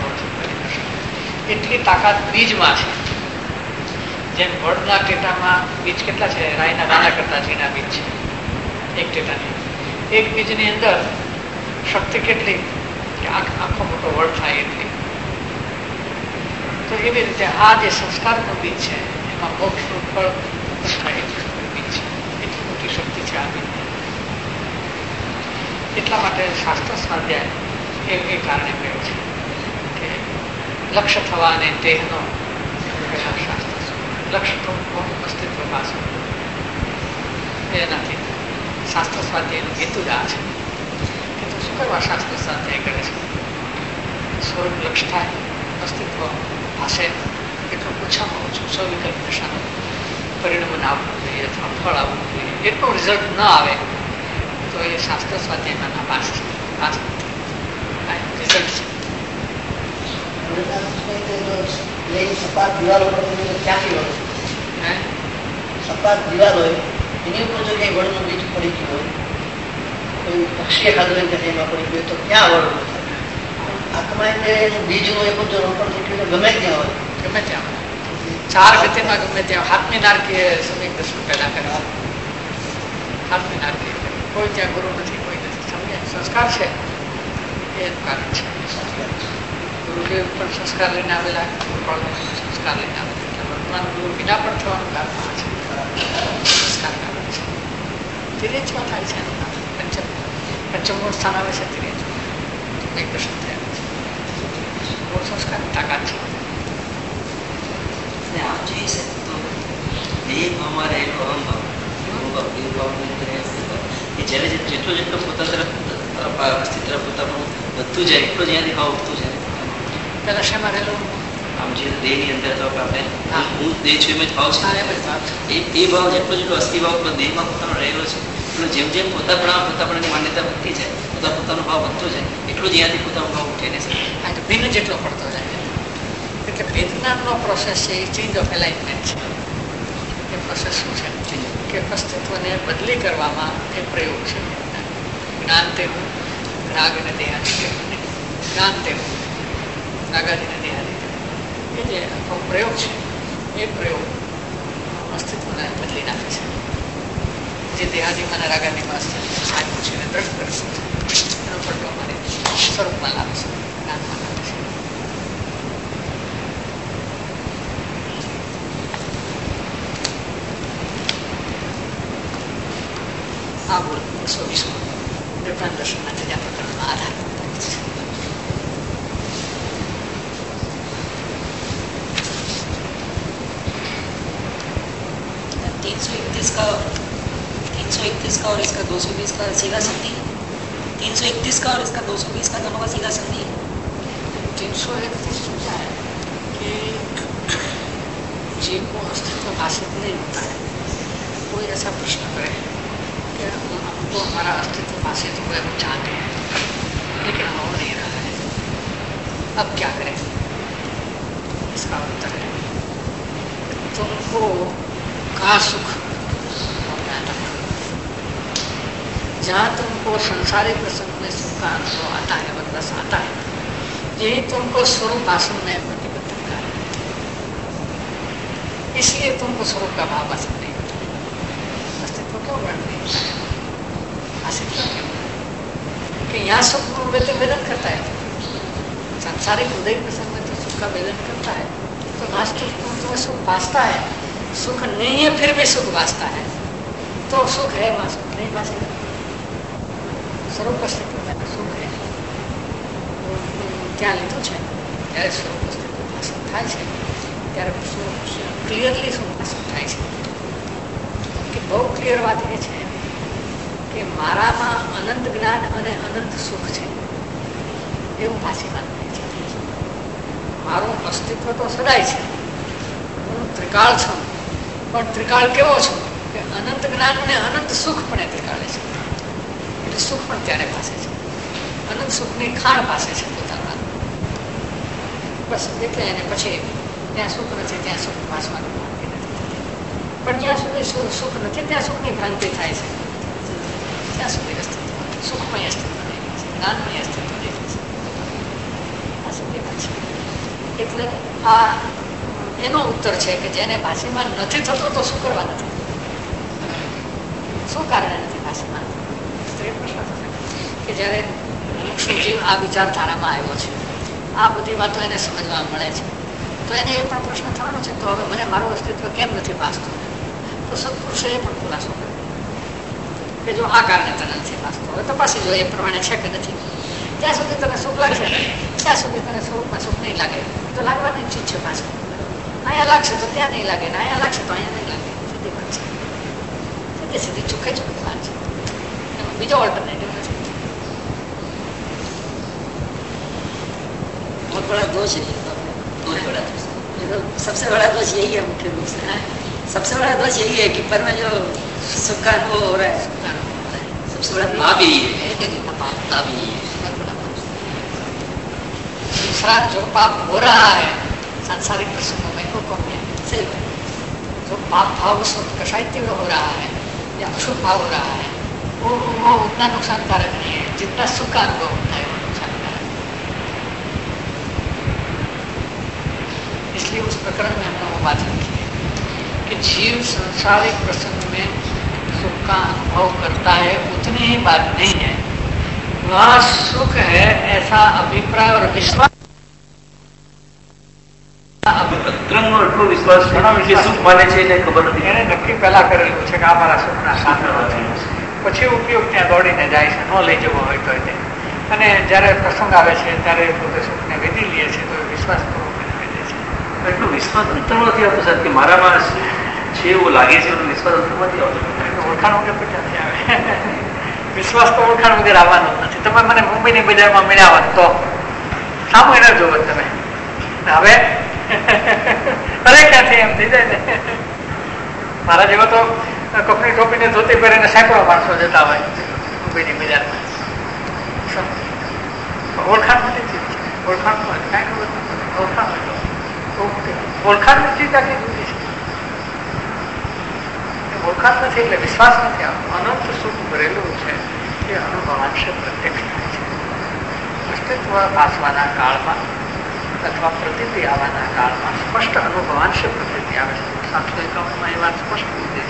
Speaker 3: એટલી તાકાત બીજમાં છે. જેમ વડના ટેટામાં બીજ કેટલા છે? રાયના દાણા કરતા ઝીણા બીજ છે એક ટેટાની. એક બીજની અંદર શક્તિ કેટલી કે આખો મોટો વડ થાય એટલી. તો એવી રીતે આ જે સંસ્કારનું બીજ છે એમાં મોક્ષનું ફળ થાય બીજ છે. એટલી મોટી શક્તિ છે આ બીજ. એટલા માટે શાસ્ત્ર સ્વાધ્યાય એ એ કારણે કહ્યું છે કે લક્ષ્ય થવા અને દેહનો શાસ્ત્ર લક્ષ્ય થવું અસ્તિત્વ પાછું એનાથી શાસ્ત્ર સ્વાધ્યાયનું હેતુ જ આ છે કે તું શું કરવા શાસ્ત્ર સ્વાધ્યાય કરે છે? સ્વરૂપ લક્ષ્ય થાય, અસ્તિત્વ હશે એટલું ઓછામાં ઓછું સવિકલ્પ દશાનું પરિણમન આવવું જોઈએ અથવા ફળ આવવું જોઈએ. એટલું રિઝલ્ટ ન આવે તો એ શાસ્ત્ર સ્વાધ્યાયમાં પાસ છે, પાસ રિઝલ્ટ છે.
Speaker 5: સપાટ દિવાલ ક્યાંથી વળે? સપાટ દિવાલ હોય એની ઉપર જો કઈ વળનું બીજ પડી ગયું હોય, કોઈ પક્ષીએ ખાધું એમાં પડી ગયું તો ક્યાં વળવું? આત્મા એટલે બીજનું એક જો રોપણ નીકળ્યું ગમે ત્યાં હોય,
Speaker 3: ગમે ત્યાં ચાર ગતિમાં ગમે ત્યાં હાથમી નારકીય સમીક દર્શન પેદા કર્યા. હાથમી નારકીય કોઈ ત્યાં ગુરુ નથી, કોઈ નથી. સમજે સંસ્કાર છે એ જ કારણ છે. ગુરુદેવ પણ સંસ્કાર લઈને આવેલા, સંસ્કાર લઈને આવેલા. એટલે વર્તમાન ગુરુ વિના પણ થવાનું કારણ આ છે. સંસ્કાર કારણ છે. તિરેજમાં થાય છે એનું નામ પંચમ પંચમનું સ્થાન આવે છે તિરેજમાં. એક દર્શન થયા છે. મૂળ સંસ્કારની તાકાત છે.
Speaker 2: આપ જોઈ શકે તો દેહમાં રહેલો અહંભાવ એ જ્યારે જેટલો જેટલો પોતા તરફ અસ્થિ તરફ પોતાનું વધતું જાય એટલો જ અહીંયાથી ભાવ વધતું જાય.
Speaker 3: પેલા શેમાં રહેલો
Speaker 2: આમ જે દેહની અંદર તો આપણે હું દેહ છું એમ જ ભાવ છે. એ ભાવ જેટલો જેટલો અસ્થિ ભાવ દેહમાં પોતાનો રહેલો છે એટલો જેમ જેમ પોતાપણા પોતાપણાની માન્યતા વધતી જાય, પોતા પોતાનો ભાવ વધતો જાય એટલો જ અહીંયાથી પોતાનો ભાવ ઉઠે ને
Speaker 3: શકે. ભિન્ન જેટલો પડતો જાય એટલે વેદનાનો પ્રોસેસ છે એ ચેન્જ ઓફ એલાઇનમેન્ટ છે. એ પ્રોસેસ શું છે કે અસ્તિત્વને બદલી કરવામાં એ પ્રયોગ છે. જ્ઞાન તેવું રાગ અને દેહાદી, જ્ઞાન તેવું રાગાદી અને દેહાદી એ જે આખો પ્રયોગ છે એ પ્રયોગ અસ્તિત્વને બદલી નાખે છે. જે દેહાદીમાં અને રાગાદીમાં અસ્તિત્વ સાચું છે અને દ્રઢ કરે છે એનો પટ્ટો અમારે સ્વરૂપમાં લાવે છે, જ્ઞાનમાં લાવે છે. આ બોલ બસો વીસમાં નિર્માણ દર્શનના ત્રીજા પ્રકરણમાં આધાર છે.
Speaker 6: तीन सौ इकतीस का तीन सौ इकतीस का और इसका दो सौ बीस का सीधा संधि है. तीन सौ इकतीस का और इसका दो सौ बीस का दोनों का सीधा संधि है.
Speaker 3: तीन सौ इकतीस क्या है कि जीव को अस्तित्व भाषित नहीं होता है. कोई ऐसा प्रश्न करे कि हमको हमारा अस्तित्व भाषित हुए हम चाहते हैं लेकिन हो नहीं रहा है, अब क्या करें? इसका उत्तर है तुमको कहाँ सुख जहाँ तुमको संसारी प्रसंग में सुख का अनुभव आता है, बस आता है, यही तुमको स्वरूप भाषण में प्रतिबद्ध है. इसलिए तुमको स्वरूप का भाव भाषण नहीं होता. अस्तित्व क्यों ग्रहण नहीं होता है? अस्तित्व क्यों कि यहाँ सुख वेदन करता है. सांसारिक हृदय प्रसंग में तो सुख का वेदन करता है तो वास्तविक तुम्हें सुख भासता है. सुख नहीं है फिर भी सुख वास्ता है तो सुख है, वहां सुख नहीं वासेगा. स्वरूप अस्तित्व में सुख है ત્યાં લીધું છે ત્યારે સ્વરૂપ અસ્તિત્વ ભાષણ થાય છે ત્યારે ક્લિયરલી શું ભાષણ થાય છે કે બહુ ક્લિયર વાત એ છે કે મારામાં અનંત જ્ઞાન અને અનંત સુખ છે એવું ભાષીમાં છે. મારું અસ્તિત્વ તો સદાય છે, હું ત્રિકાળ છું પણ ત્રિકાળ કેવો છું કે અનંત જ્ઞાન અને અનંત સુખ પણ એ ત્રિકાળે છે. એટલે સુખ પણ ત્યારે પાસે છે, અનંત સુખની ખાણ પાસે છે પોતાના. બસ એટલે એને પછી ત્યાં સુખ નથી ત્યાં સુખ ભાસવાનું ભ્રાંતિ નથી થતી. પણ જ્યાં સુધી સુખ નથી ત્યાં સુખની ભ્રાંતિ થાય છે ત્યાં સુધી અસ્તિત્વ સુખમય અસ્તિત્વ નહીં છે, જ્ઞાનમય અસ્તિત્વ નહીં છે. આ સુધી વાત છે. એટલે આ એનો ઉત્તર છે કે જેને ભાષીમાં નથી થતો તો શું કરવા નથી, શું કારણે નથી ભાષીમાં? સ્ત્રી પ્રશ્ન થશે કે જ્યારે મુક્ષુ જીવ આ વિચારધારામાં આવ્યો છે, આ બધી વાતો એને સમજવા મળે છે તો એને એ પણ પ્રશ્ન થવાનો છે તો હવે મને મારું અસ્તિત્વ કેમ નથી ભાસતું? તો સત્પુરુષે એ પણ ખુલાસો કર્યો કે જો આ કારણે તને નથી ભાસતું, હવે તપાસી જો એ પ્રમાણે છે કે નથી. જ્યાં સુધી તને સુખ લાગશે ત્યાં સુધી તને સ્વરૂપમાં સુખ નહીં લાગે તો લાગવાની ચીજ છે પાછળ. અહીંયા લાગશે તો ત્યાં નહીં લાગે ને અહીંયા લાગશે તો અહીંયા નહીં લાગે. સીધી વાત છે, સીધી સીધી ચોખ્ખે ચોખ્ખી વાત છે. એમાં બીજો ઓલ્ટરનેટિવ નથી.
Speaker 6: बहुत बड़ा दोष है ये तो.
Speaker 2: बहुत बड़ा दोष.
Speaker 6: सबसे बड़ा दोष यही है मुख्य रूप से। सबसे बड़ा दोष यही है कि पर में जो सुख का अनुभव हो रहा है सबसे बड़ा
Speaker 2: लाभ यही है।
Speaker 6: लाभ यही है। दूसरा जो पाप हो रहा है सांसारिक प्रसंगों में वो कौन है? जो पाप भाव उस वक्त कषाय तीव्र हो रहा है या अशुभ भाव हो रहा है वो वो उतना नुकसानकारक नहीं है जितना सुख का अनुभव होता है वो नुकसानकारक। इसलिए उस प्रकरण में हमने वो बात रखी है कि जीव सांसारिक प्रसंग में सुख का अनुभव करता है उतनी ही बात नहीं है, वहाँ सुख है ऐसा अभिप्राय और विश्वास
Speaker 2: અંતરંગનો એટલો વિશ્વાસ કે સુખ માને છે એને ખબર નથી.
Speaker 3: એને નક્કી પહેલા કરેલું છે કે આ મારા સુખના સાધનો છે, પછી ઉપયોગ ત્યાં દોડીને જાય છે, ન લઈ જવો હોય તો તે. અને જ્યારે પ્રસંગ આવે છે ત્યારે પોતે સુખને વેધી લે છે તો વિશ્વાસ પૂર્વક વેધે છે.
Speaker 2: એટલો વિશ્વાસ અંતરમાં નથી આવતો સાહેબ કે મારામાં છે એવું લાગે છે એનો વિશ્વાસ અંતરમાંથી આવતો.
Speaker 3: ઓળખાણ વગર પછી આવે વિશ્વાસ તો ઓળખાણ વગર આવવાનો જ નથી. તમે મને મુંબઈની બજારમાં મળ્યા હોત તો સામું એને જોવો તમે. હવે અરે ક્યાંથી એમ થઈ જાય ને. મારા જેવો તો કપની ટોપીને ધોતી પહેરીને સેંકડો માણસો જતા હોય મુંબઈની બજારમાં. ઓળખાણ નથી ચીજ. ઓળખાણ કાંઈ ખબર નથી. ઓળખાણ હોય તો ઓળખાણની ચીજ આખી જુદી છે. ઓળખાણ નથી એટલે વિશ્વાસ નથી આવતો. અનંત સુખ ભરેલું છે એ અનુભવાંશે પ્રત્યક્ષ થાય છે. અસ્તિત્વ પાસવાના કાળમાં અથવા પ્રતિતિ આવવાના કાળમાં સ્પષ્ટ અનુભવાંશ પ્રતિતિ આવે છે. સાતસો એકાવનમાં એ વાત સ્પષ્ટ રીતે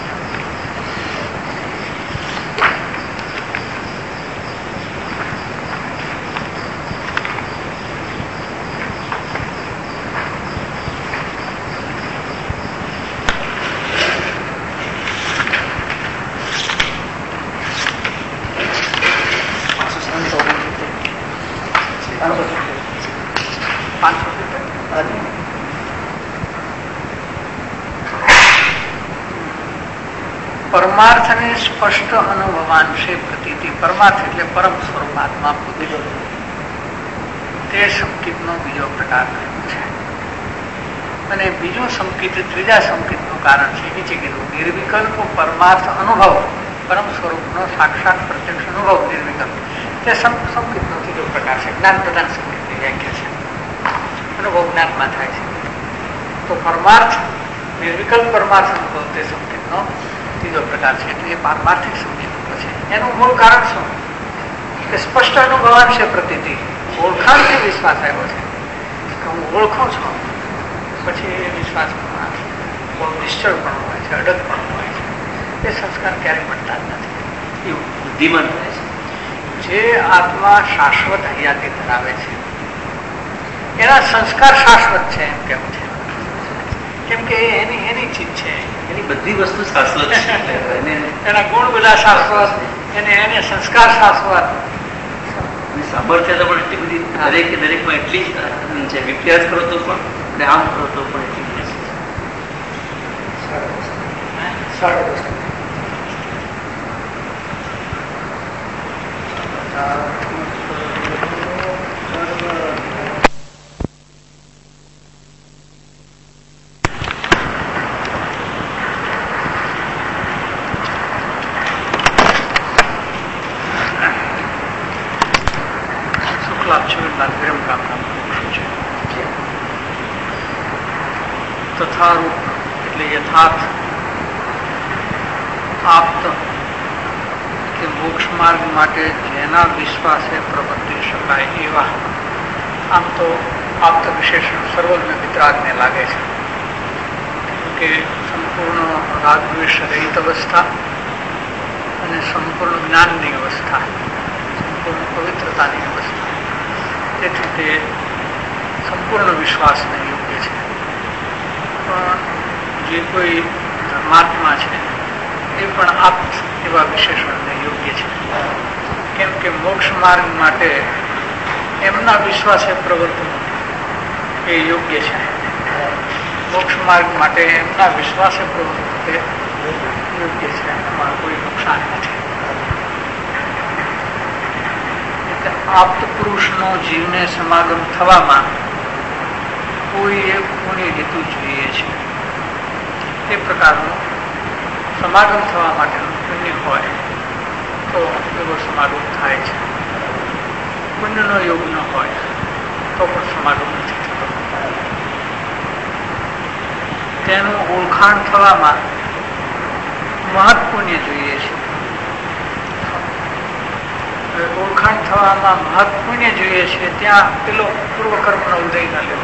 Speaker 3: પરમાર્થને સ્પષ્ટ અનુભવાંશે પ્રતીતિ. પરમાર્થ એટલે પરમ સ્વરૂપ આત્મા પોતે. તે સંકિતનો બીજો પ્રકાર કયો છે. અને બીજો સંકિત ત્રીજા સંકિતનું કારણ છે નીચે કીધું નિર્વિકલ્પ પરમાર્થ અનુભવ પરમ સ્વરૂપનો સાક્ષાત પ્રત્યક્ષ અનુભવ નિર્વિકલ્પ. તે સંકિતનો ત્રીજો પ્રકાર છે. જ્ઞાન પ્રધાન સંકિતની વ્યાખ્યા છે. અનુભવ જ્ઞાનમાં થાય છે. તો પરમાર્થ નિર્વિકલ્પ પરમાર્થ અનુભવ તે સંકિતનો ત્રીજો પ્રકાર છે. એટલે એ પારમાર્થિક સંકેતો છે. એનું મૂળ કારણ શું કે સ્પષ્ટ અનુભવાંશે પ્રતીતિ. ઓળખાણથી વિશ્વાસ આવ્યો છે કે હું ઓળખું છું, પછી એ વિશ્વાસ બહુ નિશ્ચળ પણ હોય છે, અડગ પણ હોય છે. એ સંસ્કાર ક્યારેય મળતા જ નથી.
Speaker 2: એવું બુદ્ધિમાન થાય
Speaker 3: છે. જે આત્મા શાશ્વત હયાતિ ધરાવે છે એના સંસ્કાર શાશ્વત છે એમ કેવું છે. કેમ કે એની એની ચીજ છે.
Speaker 2: એની બધી વસ્તુ શાશ્વત છે.
Speaker 3: એના ગુણ બધા શાશ્વત, એને એને સંસ્કાર શાશ્વત.
Speaker 2: સામર્થ્ય તો પણ એટલી બધી દરેક દરેકમાં એટલી જ છે. વિપ્યાસ કરો તો પણ અને આમ કરો તો પણ એટલી બધી
Speaker 3: તથારૂપ એટલે યથાર્થ આપ્ત કે મોક્ષ માર્ગ માટે જેના વિશ્વાસે પ્રવર્તી શકાય એવા. આમ તો આપ્ત વિશેષણ સર્વજ્ઞ વિતરાગને લાગે છે કે સંપૂર્ણ રાગદ્વેષ રહિત અવસ્થા અને સંપૂર્ણ જ્ઞાનની અવસ્થા, સંપૂર્ણ પવિત્રતાની અવસ્થા. તેથી તે સંપૂર્ણ વિશ્વાસને યોગ્ય છે. પણ જે કોઈ ધર્માત્મા છે એ પણ આપ્ત એવા વિશેષણને યોગ્ય છે. કેમ કે મોક્ષ માર્ગ માટે એમના વિશ્વાસે પ્રવર્તન એ યોગ્ય છે. મોક્ષ માર્ગ માટે એમના વિશ્વાસે પ્રવૃત્તિ તે યોગ્ય છે. એમાં કોઈ નુકસાન નથી. એટલે આપ્ત પુરુષનો જીવને સમાગમ થવામાં કોઈ એક પુણ્ય હેતુ જોઈએ છે. તે પ્રકારનું સમાગમ થવા માટેનું પુણ્ય હોય તો એવો સમાગમ થાય છે. પુણ્યનો યોગ ન હોય તો પણ સમાગમ નથી થતો. તેનું ઓળખાણ થવામાં મહત પુણ્ય જોઈએ છે. ઓળખાણ થવામાં મહત પુણ્ય જોઈએ છે. ત્યાં પેલો પૂર્વકર્મનો ઉદય ન લેવો,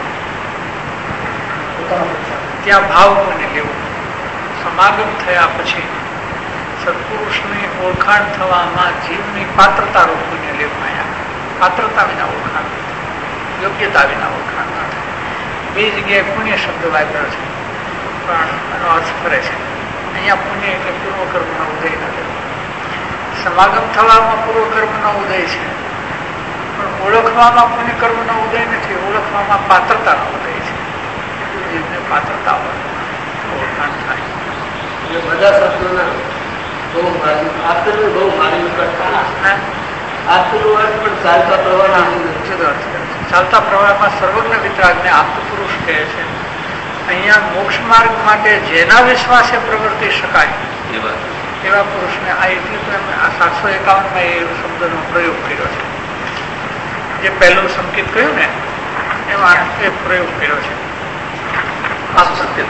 Speaker 3: ત્યાં ભાવ પુણ્ય લેવું. સમાગમ થયા પછી સત્પુરુષની ઓળખાણ થવામાં જીવની પાત્રતાનું પુણ્ય લેવું. અહીંયા પાત્રતા વિના ઓળખાણ, યોગ્યતા વિના ઓળખાણ ન થાય. બે જગ્યાએ પુણ્ય શબ્દ વાપર્યો છે પણ એનો અર્થ કરે છે. અહીંયા પુણ્ય એટલે પૂર્વકર્મનો ઉદય ન લેવો. સમાગમ થવામાં પૂર્વકર્મનો ઉદય છે પણ ઓળખવામાં પુણ્ય કર્મનો ઉદય નથી. ઓળખવામાં પાત્રતાનો ઉદય છે. જીવને પાત્રતા ઓળખાણ થાય.
Speaker 2: બધા શબ્દોના બહુ મારી આપેલું બહુ મારી આપેલું અર્થ પણ ચાલતા પ્રવાહ
Speaker 3: જુદો અર્થ કરે છે. ચાલતા પ્રવાહમાં સર્વજ્ઞ વિતરાગને આપતું પુરુષ કહે છે. અહીંયા મોક્ષ માર્ગ માટે જેના વિશ્વાસે પ્રવર્તી શકાય એવા પુરુષને આ એટલે તો એમ આ સાતસો એકાવન માં એ શબ્દનો પ્રયોગ કર્યો છે. જે પહેલું સંકેત કહ્યું ને એમાં એ પ્રયોગ કર્યો છે. આત્મસત્ય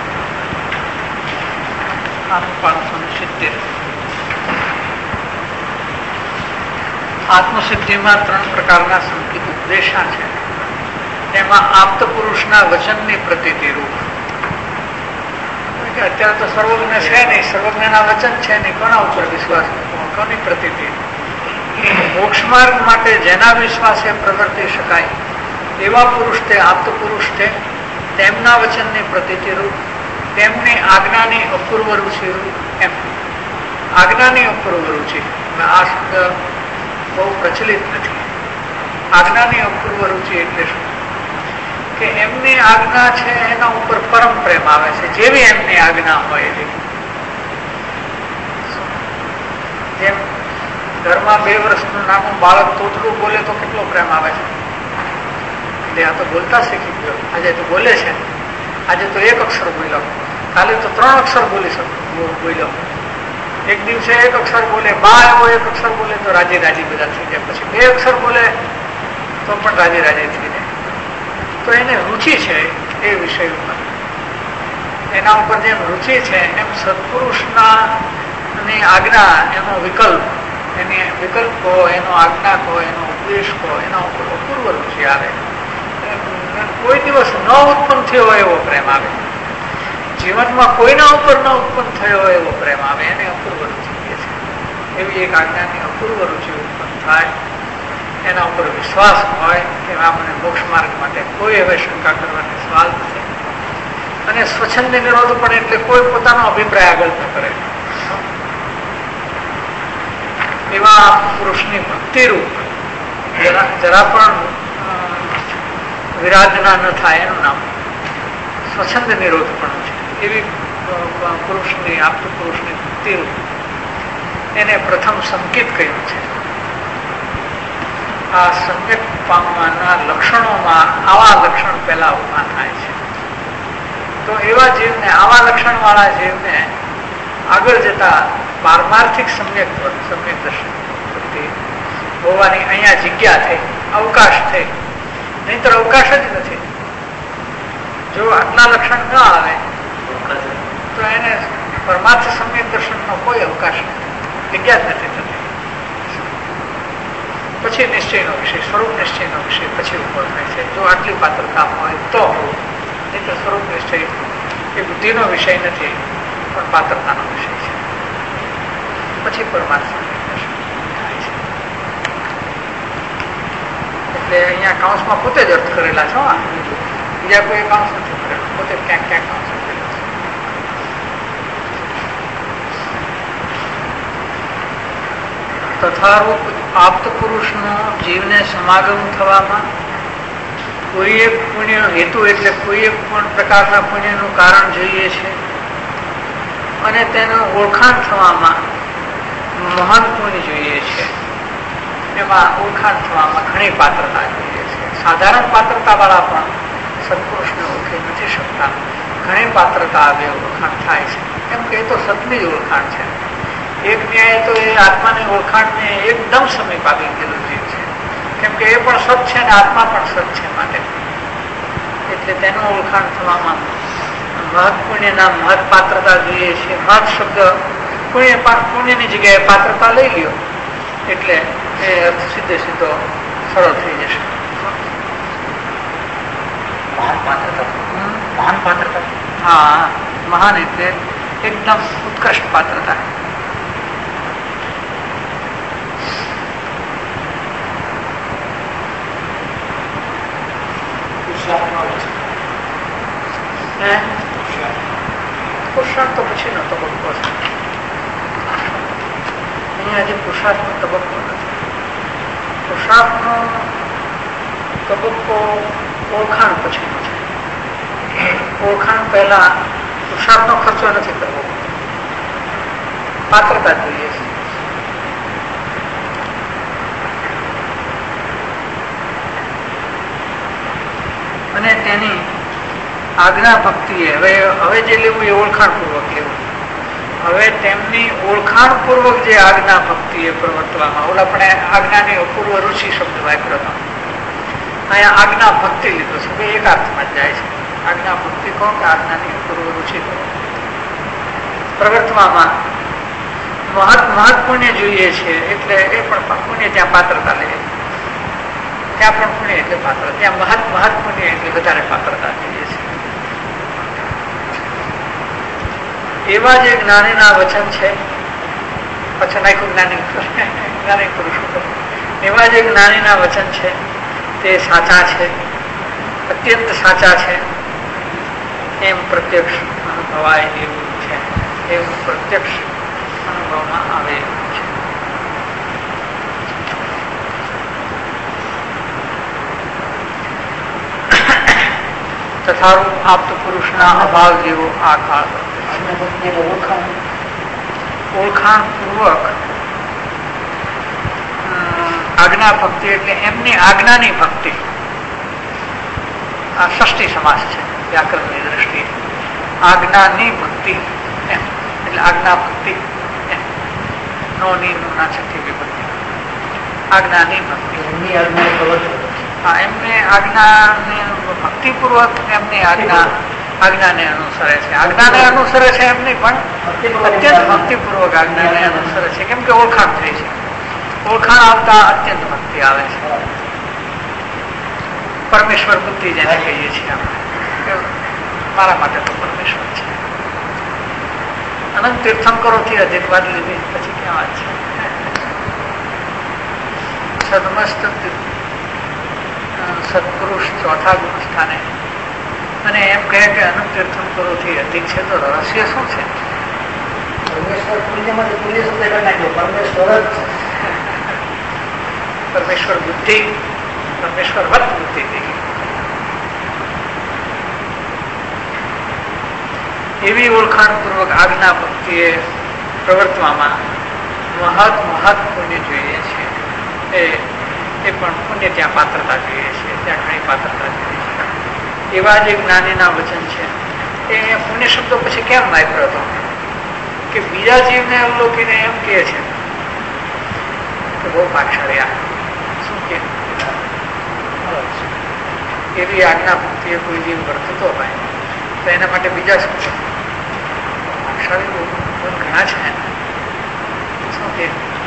Speaker 3: પાંચસો ને સિત્તેર આત્મસિદ્ધિમાં ત્રણ પ્રકારના સંકેત ઉપદેશા છે. તેમાં આપ્ત પુરુષના વચનની પ્રતીતિ રૂપ. અત્યારે તો સર્વજ્ઞ છે નહીં, સર્વજ્ઞના વચન છે નહીં, કોના ઉપર વિશ્વાસ, કોની પ્રતીતિ? મોક્ષ માર્ગ માટે જેના વિશ્વાસે પ્રવર્તી શકાય એવા પુરુષ તે આપ્ત પુરુષ છે. તેમના વચનની પ્રતીતિ રૂપ, તેમની આજ્ઞાની અપૂર્વ રુચિ રૂપ. એમ આજ્ઞાની અપૂર્વ રુચિ આ શબ્દ બહુ પ્રચલિત નથી. આજ્ઞાની અપૂર્વ રુચિ એટલે શું કે એમની આજ્ઞા છે એના ઉપર પરમ પ્રેમ આવે છે. જેવી એમની આજ્ઞા હોય એવી. જેમ ઘરમાં બે વર્ષનું નાનું બાળક તોતડું બોલે તો કેટલો પ્રેમ આવે છે. એટલે આ તો બોલતા શીખી ગયો. આજે તો બોલે છે, આજે તો એક અક્ષર બોલ્યો, કાલે તો ત્રણ અક્ષર બોલી શકો બોલ્યો. એક દિવસે એક અક્ષર બોલે, બા એવો એક અક્ષર બોલે તો રાજી રાજી બધા થઈ જાય. પછી બે અક્ષર બોલે તો પણ રાજી રાજી થઈ જાય. તો એને રુચિ છે એ વિષય ઉપર, એના ઉપર જેમ રુચિ છે એમ સત્પુરુષના ની આજ્ઞા, એનો વિકલ્પ, એની વિકલ્પ કહો, એનો આજ્ઞા કહો, એનો ઉપદેશ કહો, એના ઉપર અપૂર્વ રુચિ આવે. કોઈ દિવસ ન ઉત્પન્ન થયો હોય એવો પ્રેમ આવે. જીવનમાં કોઈના ઉપર ન ઉત્પન્ન થયો હોય એવો પ્રેમ આવે. એને અપૂર્વ રુચિ કહે છે. એવી એક આજ્ઞાની અપૂર્વ રુચિ ઉત્પન્ન થાય, એના ઉપર વિશ્વાસ હોય કે આપણે મોક્ષ માર્ગ માટે કોઈ હવે શંકા કરવાની સવાલ નથી. અને સ્વચ્છંદ નિરોધ પણ એટલે કોઈ પોતાનો અભિપ્રાય આગળ ન કરે. એવા પુરુષની ભક્તિરૂપ જરા જરા પણ વિરાજના ન થાય એનું નામ સ્વચ્છંદ નિરોધ પણ છે. એવી પુરુષની આપત પુરુષની ભક્તિરૂપ એને પ્રથમ સંકેત કહ્યું છે. આ સમ્યક પામવાના લક્ષણોમાં આવા લક્ષણ પહેલા ઉભા થાય છે. તો એવા જીવને, આવા લક્ષણ વાળા જીવને આગળ જતા પારમાર્થિક સમ્યક સમ્યક દર્શન હોવાની અહીંયા જગ્યા થઈ, અવકાશ થઈ. નહીતર અવકાશ જ નથી. જો આટલા લક્ષણ ન આવે તો એને પરમાર્થ સમ્યક દર્શનનો કોઈ અવકાશ નથી, જગ્યા જ નથી થતી. પછી નિશ્ચયનો વિષય, સ્વરૂપ નિશ્ચયનો વિષય પછી ઉભો થાય છે. જો આટલી પાત્રતા હોય તો. નહીં તો સ્વરૂપ નિશ્ચય એ બુદ્ધિનો વિષય નથી પણ પાત્રતાનો વિષય છે. પછી પરમાર્થ દર્શન થાય છે. એટલે અહીંયા કાઉન્સમાં પોતે જ અર્થ કરેલા છો. બીજા કોઈ કાઉન્સ નથી કરેલો, પોતે ક્યાંક ક્યાંક કાઉન્સ કરેલા છે. તથારૂપ આપ્ત પુરુષનો જીવને સમાગમ થવામાં કોઈ એક પુણ્ય હેતુ એટલે કોઈ એક પણ પ્રકારના પુણ્યનું કારણ જોઈએ છે. અને તેનું ઓળખાણ થવામાં મહાન પુણ્ય જોઈએ છે. એમાં ઓળખાણ થવામાં ઘણી પાત્રતા જોઈએ છે. સાધારણ પાત્રતા વાળા પણ સત્પુરુષને ઓળખી નથી શકતા. ઘણી પાત્રતા આવે ઓળખાણ થાય છે, કેમ કે એ તો સતની જ ઓળખાણ છે. એક ન્યાય તો એ આત્માની ઓળખાણને એકદમ સમીપ આવી ગયેલું જીવ છે, કેમ કે એ પણ સત છે અને આત્મા પણ સત છે. માટે એટલે તેનું ઓળખાણ થવામાં મહત પુણ્યના મહત પાત્રતા જોઈએ છે. મહત શબ્દ પુણ્ય પુણ્યની જગ્યાએ પાત્રતા લઈ લ્યો એટલે એ અર્થ સીધે સીધો સરળ થઈ જશે.
Speaker 5: મહાન પાત્રતા મહાન પાત્રતા
Speaker 3: હા, મહાન એટલે એકદમ ઉત્કૃષ્ટ પાત્રતા. પુરુષાર્થ તો પછી નો તબક્કો છે. અહીંયા હજી પુરુષાર્થ નો તબક્કો નથી. પુરુષાર્થ નો તબક્કો ઓળખાણ પછીનો છે. ઓળખાણ પહેલા પુરુષાર્થ નો ખર્ચો નથી કરવો, પાત્રતા જોઈએ છે. અને તેની આજ્ઞા ભક્તિએ હવે હવે જે લેવું એ ઓળખાણ પૂર્વક લેવું. હવે તેમની ઓળખાણ પૂર્વક જે આજ્ઞા ભક્તિએ પ્રવર્તવામાં, ઓલા આપણે આજ્ઞાની અપૂર્વ રુચિ શબ્દ વાપર્યો હતો, અહીંયા આજ્ઞા ભક્તિ લીધો છે. બે એક અર્થમાં જ જાય છે. આજ્ઞા ભક્તિ કહો કે આજ્ઞાની અપૂર્વ રુચિ કહો. પ્રવર્તવામાં મહત મહત પુણ્ય જોઈએ છે, એટલે એ પણ પુણ્ય ત્યાં પાત્રતા લે. ત્યાં પણ પુણ્ય એટલે પાત્ર, ત્યાં મહત મહત પુણ્ય એટલે વધારે પાત્રતા જોઈએ છે. એવા જે જ્ઞાનીના વચન છે, પછી નાખ્યું જ્ઞાની જ્ઞાની પુરુષો, એવા જે જ્ઞાનીના વચન છે તે સાચા છે, અત્યંત સાચા છે, એમ પ્રત્યક્ષ અનુભવાય એવું છે. એવું પ્રત્યક્ષ અનુભવમાં આવે એવું છે. તથારૂપ આપ્ત પુરુષના અભાવ જેવો આ કાળ
Speaker 5: ઓળખાણ
Speaker 3: ઓળખાણ પૂર્વક આજ્ઞા ભક્તિ એટલે એમની આજ્ઞાની ભક્તિ. આ ષષ્ઠી સમાસ છે વ્યાકરણની દ્રષ્ટિએ. આજ્ઞાની ભક્તિ એમ એટલે આજ્ઞા ભક્તિ એમ નો ની ના છઠ્ઠી વિભક્તિ. આજ્ઞાની ભક્તિ
Speaker 5: એમની આજ્ઞા પ્રવર્તન.
Speaker 3: હા, એમને આજ્ઞાની ભક્તિપૂર્વક એમની આજ્ઞા આજ્ઞાને અનુસરે છે. આજ્ઞાને અનુસરે છે એમની પણ અત્યંત ભક્તિપૂર્વક આજ્ઞાને અનુસરે છે, કેમ કે ઓળખાણ થઈ છે. ઓળખાણ આવતા અત્યંત ભક્તિ આવે છે. પરમેશ્વર બુદ્ધિ જેને કહીએ છીએ આપણે, મારા માટે તો પરમેશ્વર છે. અનંત તીર્થંકરોથી અધિકવાદ લીધી પછી ક્યાં વાત છે. સદમસ્ત સત્પુરુષ ચોથા ગુણ સ્થાને, અને એમ કહે કે અનંત તીર્થંકરોથી અધિક છે, તો રહસ્ય શું છે?
Speaker 5: પરમેશ્વર પુણ્યમાંથી પુણ્ય શબ્દ કરી નાખ્યો, પરમેશ્વર જ
Speaker 3: પરમેશ્વર બુદ્ધિ, પરમેશ્વર વત બુદ્ધિ થઈ ગઈ. એવી ઓળખાણ પૂર્વક આજ્ઞા ભક્તિએ પ્રવર્તવામાં મહત મહત પુણ્ય જોઈએ છે. એ એ પણ પુણ્ય ત્યાં પાત્રતા જોઈએ છે, ત્યાં ઘણી પાત્રતા જોઈએ છે. એવા જે જ્ઞાનીના વચન છે એ પુણ્ય શબ્દો પછી કેમ વાપર્યો હતો કે બીજા જીવને અવલોકીને એમ કહે છે કે બહુ ભાગશાળી શું કે એવી આજ્ઞા ભક્તિએ કોઈ જીવ વર્તતો હોય તો એના માટે બીજા શું છે? ભાગશાળી ઘણા છે. શું કે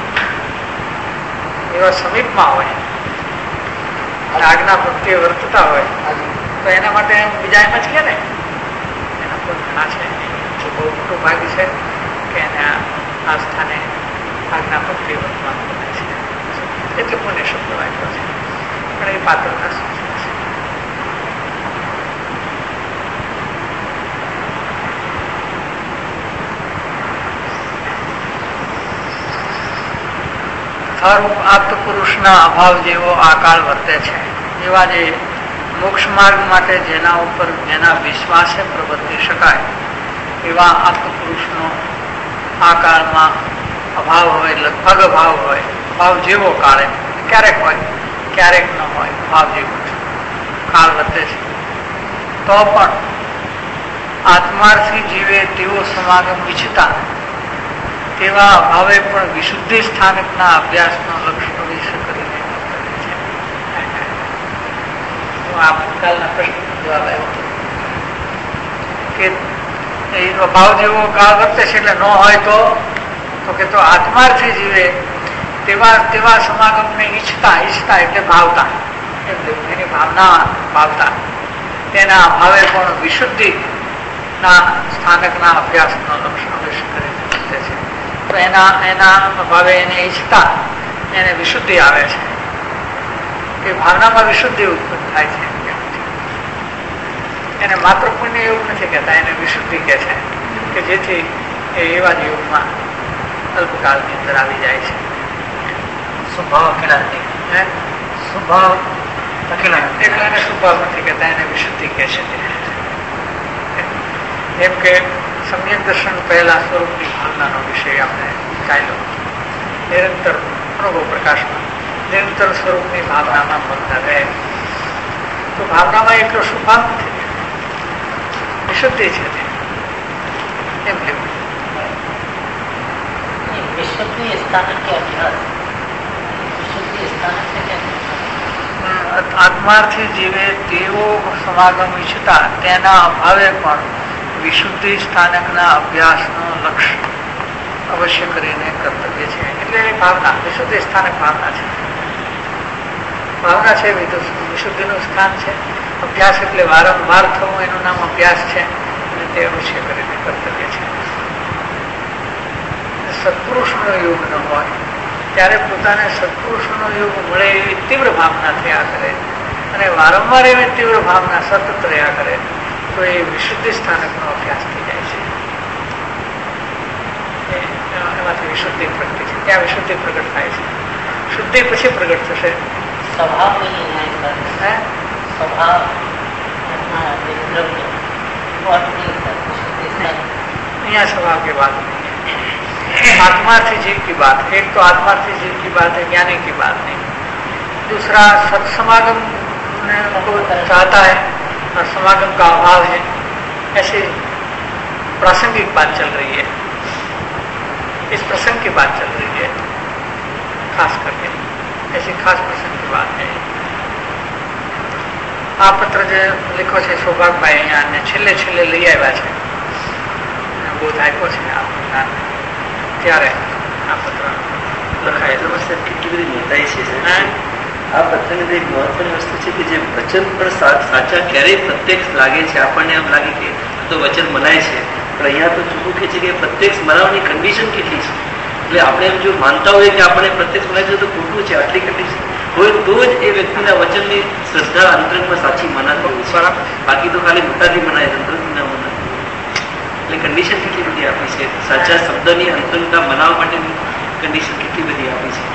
Speaker 3: એવા સમીપમાં હોય, આજ્ઞા ભક્તિએ વર્તતા હોય તો એના માટે બીજા એમ જ કે ને એના કોઈ ઘણા છે. બહુ મોટું ભાગ્ય છે કે એને આ સ્થાને આજ્ઞા ભક્તિ વર્તવાનું બને છે. એટલે પુણ્ય શબ્દ વાંચ્યો છે, પણ એ પાત્રતા સૂચવે છે. રૂપ આપ્ત પુરુષના અભાવ જેવો આકાળ વર્તે છે. એવા જે મોક્ષ માર્ગ માટે જેના ઉપર જેના વિશ્વાસે પ્રવર્તી શકાય એવા આપ્ત પુરુષનો આ કાળમાં અભાવ હોય, લગભગ અભાવ હોય. અભાવ જેવો કાળે ક્યારેક હોય ક્યારેક ન હોય, અભાવ જેવો કાળ વર્તે છે. તો પણ આત્માર્થી જીવે તેવો સમાગમ ઈચ્છતા તેવા અભાવે પણ વિશુદ્ધિ સ્થાનકના અભ્યાસનો લક્ષ્ય વિશે કરીને આ ભૂતકાળના પ્રશ્નનો જવાબ આવ્યો કે એ અભાવ જેવો કાળ વર્તે છે એટલે ન હોય તો તો કે તો આત્માર્થી જીવે તેવા તેવા સમાગમને ઈચ્છતા ઈચ્છતા એટલે ભાવતા એટલે એની ભાવના ભાવતા તેના અભાવે પણ વિશુદ્ધિ ના સ્થાનકના અભ્યાસનો લક્ષ્ય વિશે કરીને વર્તે છે તો એના એના અભાવે એને ઈચ્છતા એને વિશુદ્ધિ આવે છે એ ભાવનામાં વિશુદ્ધિ ઉત્પન્ન થાય છે એને માત્ર પુણ્ય એવું નથી કહેતા, એને વિશુદ્ધિ કહે છે કે જેથી એ એવા જીવનમાં અલ્પકાળની અંદર આવી જાય છે. સ્વભાવ અખિલાંતિ સ્વભાવ અખિલાંતિ એટલે એને સ્વભાવ નથી કહેતા, એને વિશુદ્ધિ કહે છે. એમ કે સમ્યક દર્શન પહેલા સ્વરૂપની ભાવનાનો વિષય આપણે ચાલ્યો, નિરંતર અનુભવ પ્રકાશમાં નિરંતર સ્વરૂપની ભાવનામાં મગ્ન રહે તો ભાવનામાં એટલો સ્વભાવ નથી, વિશુદ્ધિ છે એમ લેવું.
Speaker 5: विशुद्धि स्थानक के अभ्यास विशुद्धि स्थानक से क्या
Speaker 3: આત્માર્થી જીવે તેવો સમાગમ ઈચ્છતા તેના અભાવે પણ વિશુદ્ધિ સ્થાનકના અભ્યાસનો લક્ષ્ય અવશ્ય કરીને કર્તવ્ય છે. એટલે ભાવના વિશુદ્ધિ સ્થાનક ભાવના છે, ભાવના છે વિશુદ્ધિનું સ્થાન છે. અભ્યાસ એટલે વારંવાર થવું એનું નામ અભ્યાસ છે અને તે અવશ્ય કરીને કર્તવ્ય છે. સત્પુરુષનો યોગ ન હોય ત્યારે પોતાને સત્પુરુષનો યોગ મળે એવી તીવ્ર ભાવના થયા કરે અને વારંવાર એવી તીવ્ર ભાવના સતત રહ્યા કરે તો એ વિશુદ્ધિ સ્થાનકનો અભ્યાસ થઈ જાય છે. એમાંથી વિશુદ્ધિ પ્રગતિ છે, ત્યાં વિશુદ્ધિ પ્રગટ થાય છે. શુદ્ધિ પછી પ્રગટ થશે.
Speaker 5: स्वभाव नहीं है सर, स्वभाव
Speaker 3: यहाँ स्वभाव की बात नहीं है, आत्मार्थी जीव की बात है. एक तो आत्मार्थी जीव की बात है, ज्ञानी की बात नहीं. दूसरा सत्समागम को चाहता है और समागम का अभाव है, ऐसी प्रासंगिक बात चल रही है. इस प्रसंग की बात चल रही है खास करके, ऐसी खास प्रसंग की बात है. આ પત્ર જે લખ્યો છે સૌભાગભાઈ અહીંયા ને છેલ્લે છેલ્લે લઈ આવ્યા છે, બોધ આપ્યો છે આ ત્યારે આ પત્ર લખાય.
Speaker 2: કેટલી બધી નોંધાઈ છે આ પત્રની એક મહત્વની વસ્તુ છે કે જે વચન પણ સાચા ક્યારેય પ્રત્યક્ષ લાગે છે, આપણને એમ લાગે કે તો વચન મનાય છે, પણ અહીંયા તો ચૂકું કે છે કે પ્રત્યક્ષ મનાવવાની કન્ડિશન કેટલી છે. એટલે આપણે એમ જો માનતા હોઈએ કે આપણે પ્રત્યક્ષ મનાય છે તો ખોટું છે. આટલી કન્ડિશન હોય તો જ એ વ્યક્તિના વચનની શ્રદ્ધા અંતરંગમાં સાચી મનાતી હોય છે, બાકી તો ખાલી મોટાથી મનાય અંતરથી ના મનાતી. એટલે કન્ડિશન કેટલી બધી આપી છે, સાચા શબ્દની અંતરતા મનાવવા માટેની કન્ડિશન કેટલી બધી આપી છે.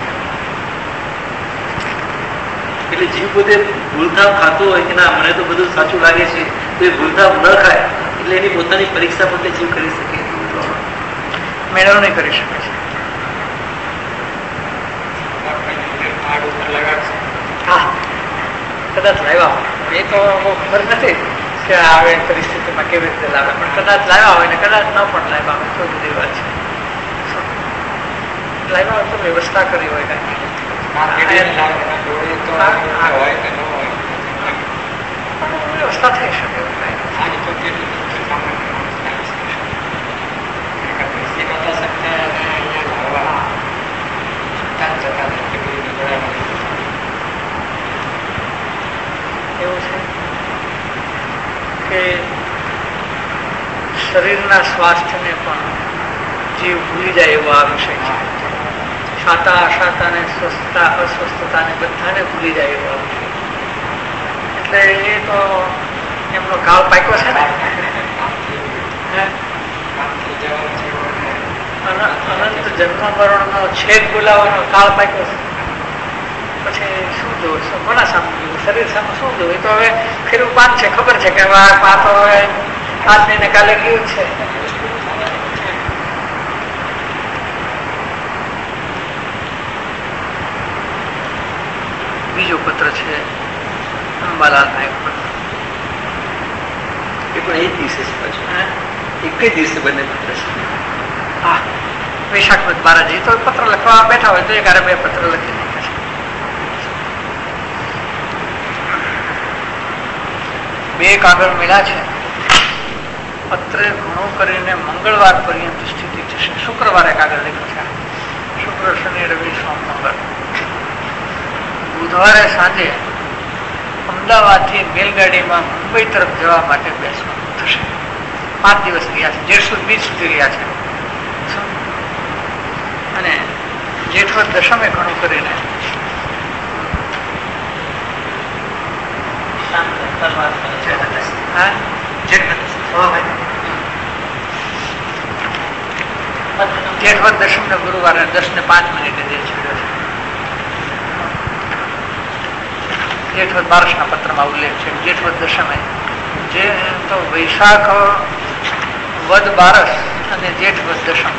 Speaker 2: એટલે જીવ પોતે ભૂલથાપ ખાતો હોય કે ના મને તો બધું સાચું લાગે છે તો એ ભૂલથાપ ન ખાય એટલે એની પોતાની પરીક્ષા પોતે જીવ કરી શકે,
Speaker 3: મેળવણી કરી શકે છે. હા કદાચ લાવ્યા હોય એ તો બહુ ખબર નથી કે આવે પરિસ્થિતિમાં કેવી રીતે લાવે, પણ કદાચ લાવ્યા હોય ને કદાચ ન પણ લાવ્યા હોય તો બધી વાત છે. લાવ્યા હોય તો વ્યવસ્થા કરી હોય કાંઈ વ્યવસ્થા થઈ શકે. એવું છે કે શરીરના સ્વાસ્થ્યને પણ જીવ ભૂલી જાય એવો આ વિષય છે. શાતા અશાતા ને સ્વસ્થતા અસ્વસ્થતાને બધાને ભૂલી જાય એવો આ વિષય. એટલે એ તો એમનો ગાળ પાક્યો છે ને, અનંત જન્મ મરણનો છેદ બોલાવવાનો કાળ પાક્યો છે. પછી શું જોવું, કોના સામે જોવું, શરીર સામે શું જોવું? એ તો હવે ખીરું પાન છે, ખબર છે કે આ તો હવે આજ ને કાલે ગયું છે. બીજો પત્ર છે અંબાલાલ નાયક પત્ર.
Speaker 2: એ પણ એ જ દિવસે છે પાછું, એક જ દિવસે બંને પત્ર છે.
Speaker 3: હા, વૈશાખ વદ બાર તો પત્ર લખવા બેઠા હોય તો એક હારે બે પત્ર લખી નાખે છે. બે કાગળ મળ્યા છે. પત્રે ઘણું કરીને મંગળવાર પર્યંત સ્થિતિ થશે. શુક્રવારે કાગળ લખ્યો છે. શુક્ર, શનિ, રવિ, સોમ, મંગળ. બુધવારે સાંજે અમદાવાદથી રેલગાડીમાં મુંબઈ તરફ જવા માટે બેસવાનું થશે. પાંચ દિવસ રહ્યા છે, જેઠ સુધી બીજ સુધી રહ્યા છે. અને જેઠવદ દશમે ઘણું કરીને જેઠવદ દશમ ને ગુરુવારે દસ ને પાંચ મિનિટે જે છેડ્યો છે. જેઠવદ બારસ ના પત્રમાં ઉલ્લેખ છે. જેઠવદ દશમે જે તો વૈશાખ વદ બારસ અને જેઠવદ દશમ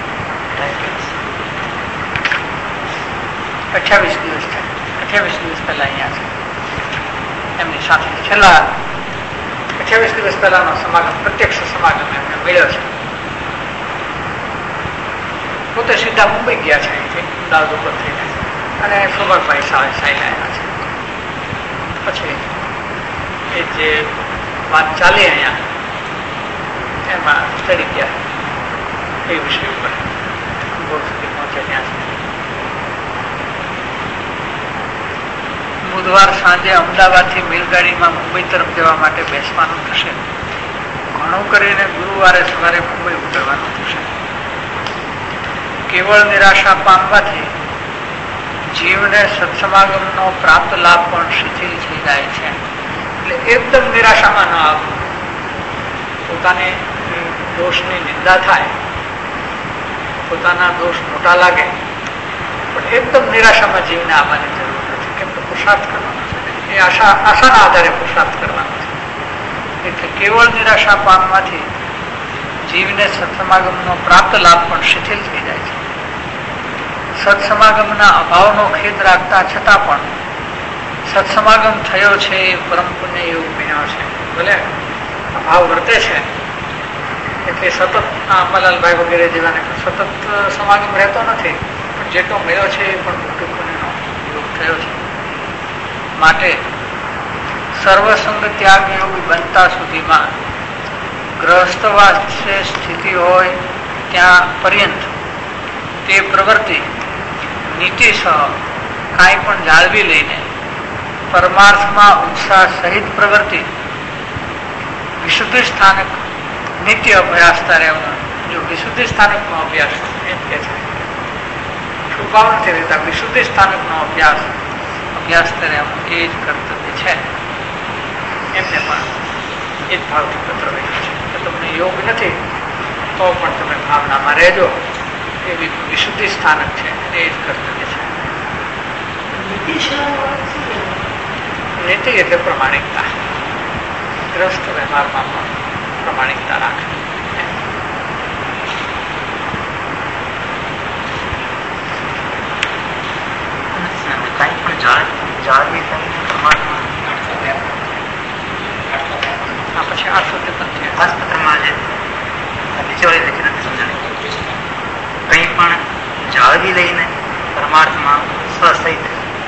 Speaker 3: અઠ્યાવીસ દિવસ છે. અઠ્યાવીસ દિવસ પહેલા અહીંયા છે. એમની સાથે છેલ્લા અઠ્યાવીસ દિવસ પહેલાનો સમાગમ, પ્રત્યક્ષ સમાગમ એમને મળ્યો છે. પોતે સીધા મુંબઈ ગયા છે અહીંથી અમદાવાદ ઉપર થઈને, અને સુમરભાઈ સાહેબ સાહેબ આવ્યા છે. પછી એ જે વાત ચાલી અહીંયા એમાં ચડી ગયા એ વિષય ઉપર ગોળ સુધી પહોંચે ત્યાં છે. બુધવાર સાંજે અમદાવાદથી રેલગાડીમાં મુંબઈ તરફ જવા માટે બેસવાનું થશે. ઘણું કરીને ગુરુવારે સવારે મુંબઈ ઉતરવાનું થશે. કેવળ નિરાશા પામવાથી જીવને સત્સમાગમનો પ્રાપ્ત લાભ પણ શિથિલ થઈ જાય છે. એટલે એકદમ નિરાશામાં ન આવવું. પોતાની દોષની નિંદા થાય, પોતાના દોષ મોટા લાગે, પણ એકદમ નિરાશામાં જીવને આવવાની જરૂર નથી. કેમ કે પુરુષાર્થ કરવાનો છે, એ આશા આશાના આધારે પુરુષાર્થ કરવાનો છે. એટલે કેવળ નિરાશા પામવાથી જીવને સત્સમાગમનો પ્રાપ્ત લાભ પણ શિથિલ થઈ જાય છે. સત્સમાગમના અભાવનો ખેદ રાખતા છતાં પણ સત્સમાગમ થયો છે એ પરમ પુણ્ય યોગ બન્યો છે. ભલે અભાવ વર્તે છે એટલે સતત અંબાલાલભાઈ વગેરે જેવાને સતત સમાગમ રહેતો નથી, પણ જેટલો મળ્યો છે એ પણ મોટું પુણ્યનો યોગ થયો છે. માટે સર્વસંગ ત્યાગ યોગ બનતા સુધીમાં ગ્રહસ્થવાસે સ્થિતિ હોય ત્યાં પર્યંત તે પ્રવૃત્તિ નીતિ સહ કાંઈ પણ જાળવી લઈને પરમાર્થમાં ઉત્સાહ સહિત પ્રવૃત્તિ વિશુદ્ધિ સ્થાનક નિત્ય અભ્યાસ રહેવાનો. જો વિશુદ્ધિ સ્થાનકનો અભ્યાસ એમ કે છે, છુપાવ નથી રહેતા, વિશુદ્ધિ સ્થાનકનો અભ્યાસ અભ્યાસ રહેવાનો એ જ કર્તવ્ય છે. એમને પણ એ જ ભાવથી પત્ર લખ્યો છે કે તમને યોગ નથી તો પણ તમે ભાવનામાં રહેજો. એ વિશુદ્ધિ સ્થાનક છે, એ જ કર્તવ્ય છે. નીતિ એટલે પ્રમાણિકતા. ગ્રસ્ત વ્યવહારમાં પણ પ્રમાણિકતા રાખે.
Speaker 7: કઈ પણ જાળવી
Speaker 3: પછી આઠસો ત્રેપન છે
Speaker 7: પત્રમાં જે નીચે વાળી લખી નથી સમજાણી. કઈ પણ જાળવી લઈને પરમાર્થમાં સ્વસહિત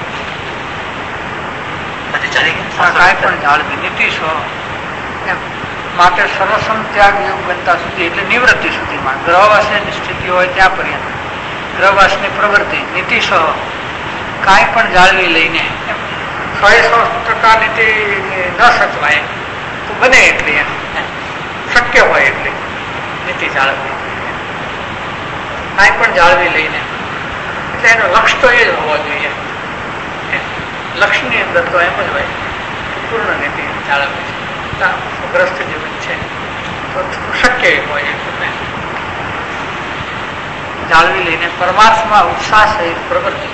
Speaker 3: કાંઈ પણ જાળવી નીતિ છો એમ માટે સર્વસમ ત્યાગ યોગ બનતા સુધી એટલે નિવૃત્તિ સુધીમાં ગ્રહવાસની સ્થિતિ હોય ત્યાં પર્યંત ગ્રહવાસની પ્રવૃત્તિ નીતિ સહ કાંઈ પણ જાળવી લઈને એમ સો એ સો ટકા નીતિ ન સચવાય તો બને એટલી એમ શક્ય હોય એટલી નીતિ જાળવવી. કાંઈ પણ જાળવી લઈને એટલે એનો લક્ષ્ય તો એ જ હોવો જોઈએ. લક્ષ્યની અંદર તો એમ જ હોય પૂર્ણ નીતિ જાળવવી છે. ગ્રસ્ત જીવન છે તો શક્ય હોય એ તમે જાળવી લઈને પરમાર્થમાં ઉત્સાહ સહિત પ્રવૃત્તિ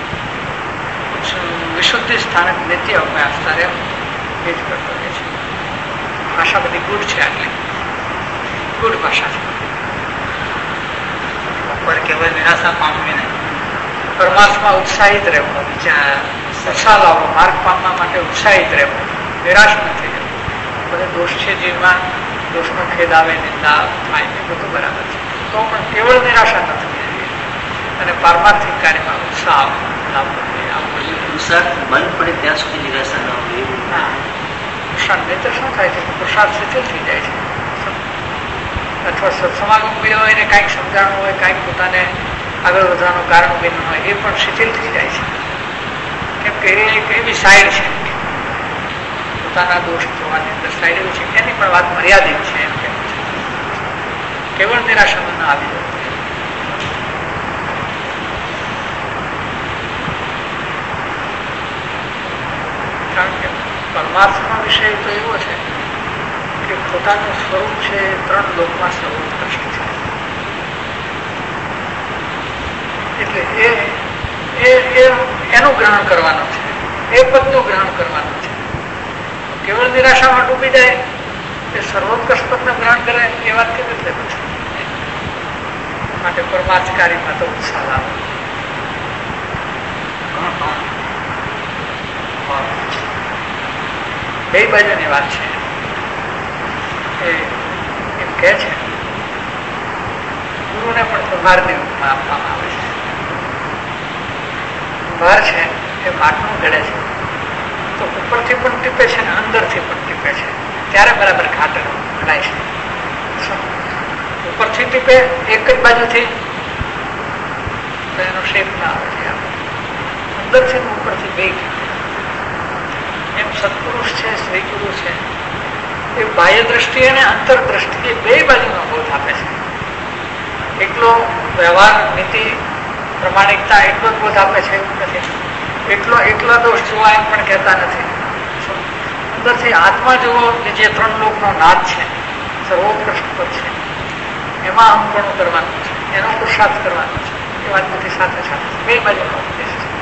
Speaker 3: વિશુદ્ધિ સ્થાનક નીતિ અભ્યાસ કરે એ જ કર્તવ્ય છે. ભાષા બધી ગુડ છે, આટલી ગુડ ભાષા છે.
Speaker 7: ઉપર કેવળ નિરાશા પામવી નહીં,
Speaker 3: પરમાર્થમાં ઉત્સાહિત રહેવું, ઉત્સાહ લાવવો, માર્ગ પામવા માટે ઉત્સાહિત રહેવું, નિરાશ નથી રહેવું. બધે દોષ છે જીવમાં, દોષનો ખેદ આવે, નિંદા થાય, એ બધું બરાબર છે. તો પણ કેવળ નિરાશા ન થવી જોઈએ અને પારમાર્થિક કાર્યમાં ઉત્સાહ લાવવો જોઈએ.
Speaker 2: પુરુષાર્થ મન પડે ત્યાં સુધી નિરાશા ન હોય.
Speaker 3: હા, પુરુષાર્થ નહીં તો શું થાય છે? પુરુષાર્થ શિથિલ થઈ જાય છે. અથવા સત્સમાગમ મળ્યો હોય ને કાંઈક સમજાણું હોય, કાંઈક પોતાને આગળ વધવાનું કારણ બન્યું હોય, એ પણ શિથિલ થઈ જાય છે. કેમ કે એ એક એવી સાઈડ છે, પોતાના દોષ જોવાની અંદર સાઈડ એવી છે, એની પણ વાત મર્યાદિત છે. એમ કેમ છે કેવળ નિરાશામાં ના આવી જાય. કારણ કે પરમાર્થનો વિષય તો એવો છે કે પોતાનું સ્વરૂપ છે ત્રણ લોકમાં સર્વોત્કૃષ્ટ છે. એટલે એ એનું ગ્રહણ કરવાનું છે, એ પદનું ગ્રહણ કરવાનું છે. કેવળ નિરાશામાં ડૂબી જાય એ સર્વોત્કૃષ્ટ પદને ગ્રહણ કરે એ વાત કેવી રીતે બનશે? માટે પરમાર્થકારીમાં તો ઉત્સાહ લાવે. બે બાજુની વાત છે. એમ કે છે ગુરુને પણ કુંભારની ઉપમા આપવામાં આવે છે. કુંભાર છે એ માટલું ઘડે છે તો ઉપરથી પણ ટીપે છે ને અંદરથી પણ ટીપે છે, ત્યારે બરાબર ખાતર ઘડાય છે. ઉપરથી ટીપે એક જ બાજુથી તો એનો શેપ ના આવે છે, અંદરથી ઉપરથી બે ટીપે. એમ સત્પુરુષ છે, સ્ત્રી ગુરુ છે, એ બાહ્ય દ્રષ્ટિ અને અંતર દ્રષ્ટિ એ બે બાજુનો બોધ આપે છે. એટલો વ્યવહાર નીતિ પ્રમાણિકતા એટલો જ બોધ આપે છે એવું નથી. એટલો એકલા દોષ જોવા એમ પણ કહેતા નથી. અંદરથી આત્મા જોવો જે ત્રણ લોકનો નાદ છે, સર્વોત્કૃષ્ટ પદ છે, એમાં અંકણું કરવાનું છે, એનો પુરુષાર્થ કરવાનો છે. એ વાત બધી સાથે સાથે બે બાજુનો ઉપદેશ છે.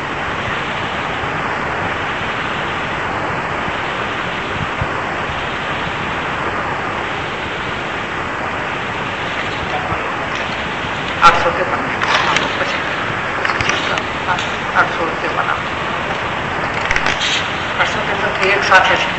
Speaker 3: આઠસો ત્રેપન પછી આઠસો ત્રેપન આઠસો ત્રેપન થી એક સાથે છે.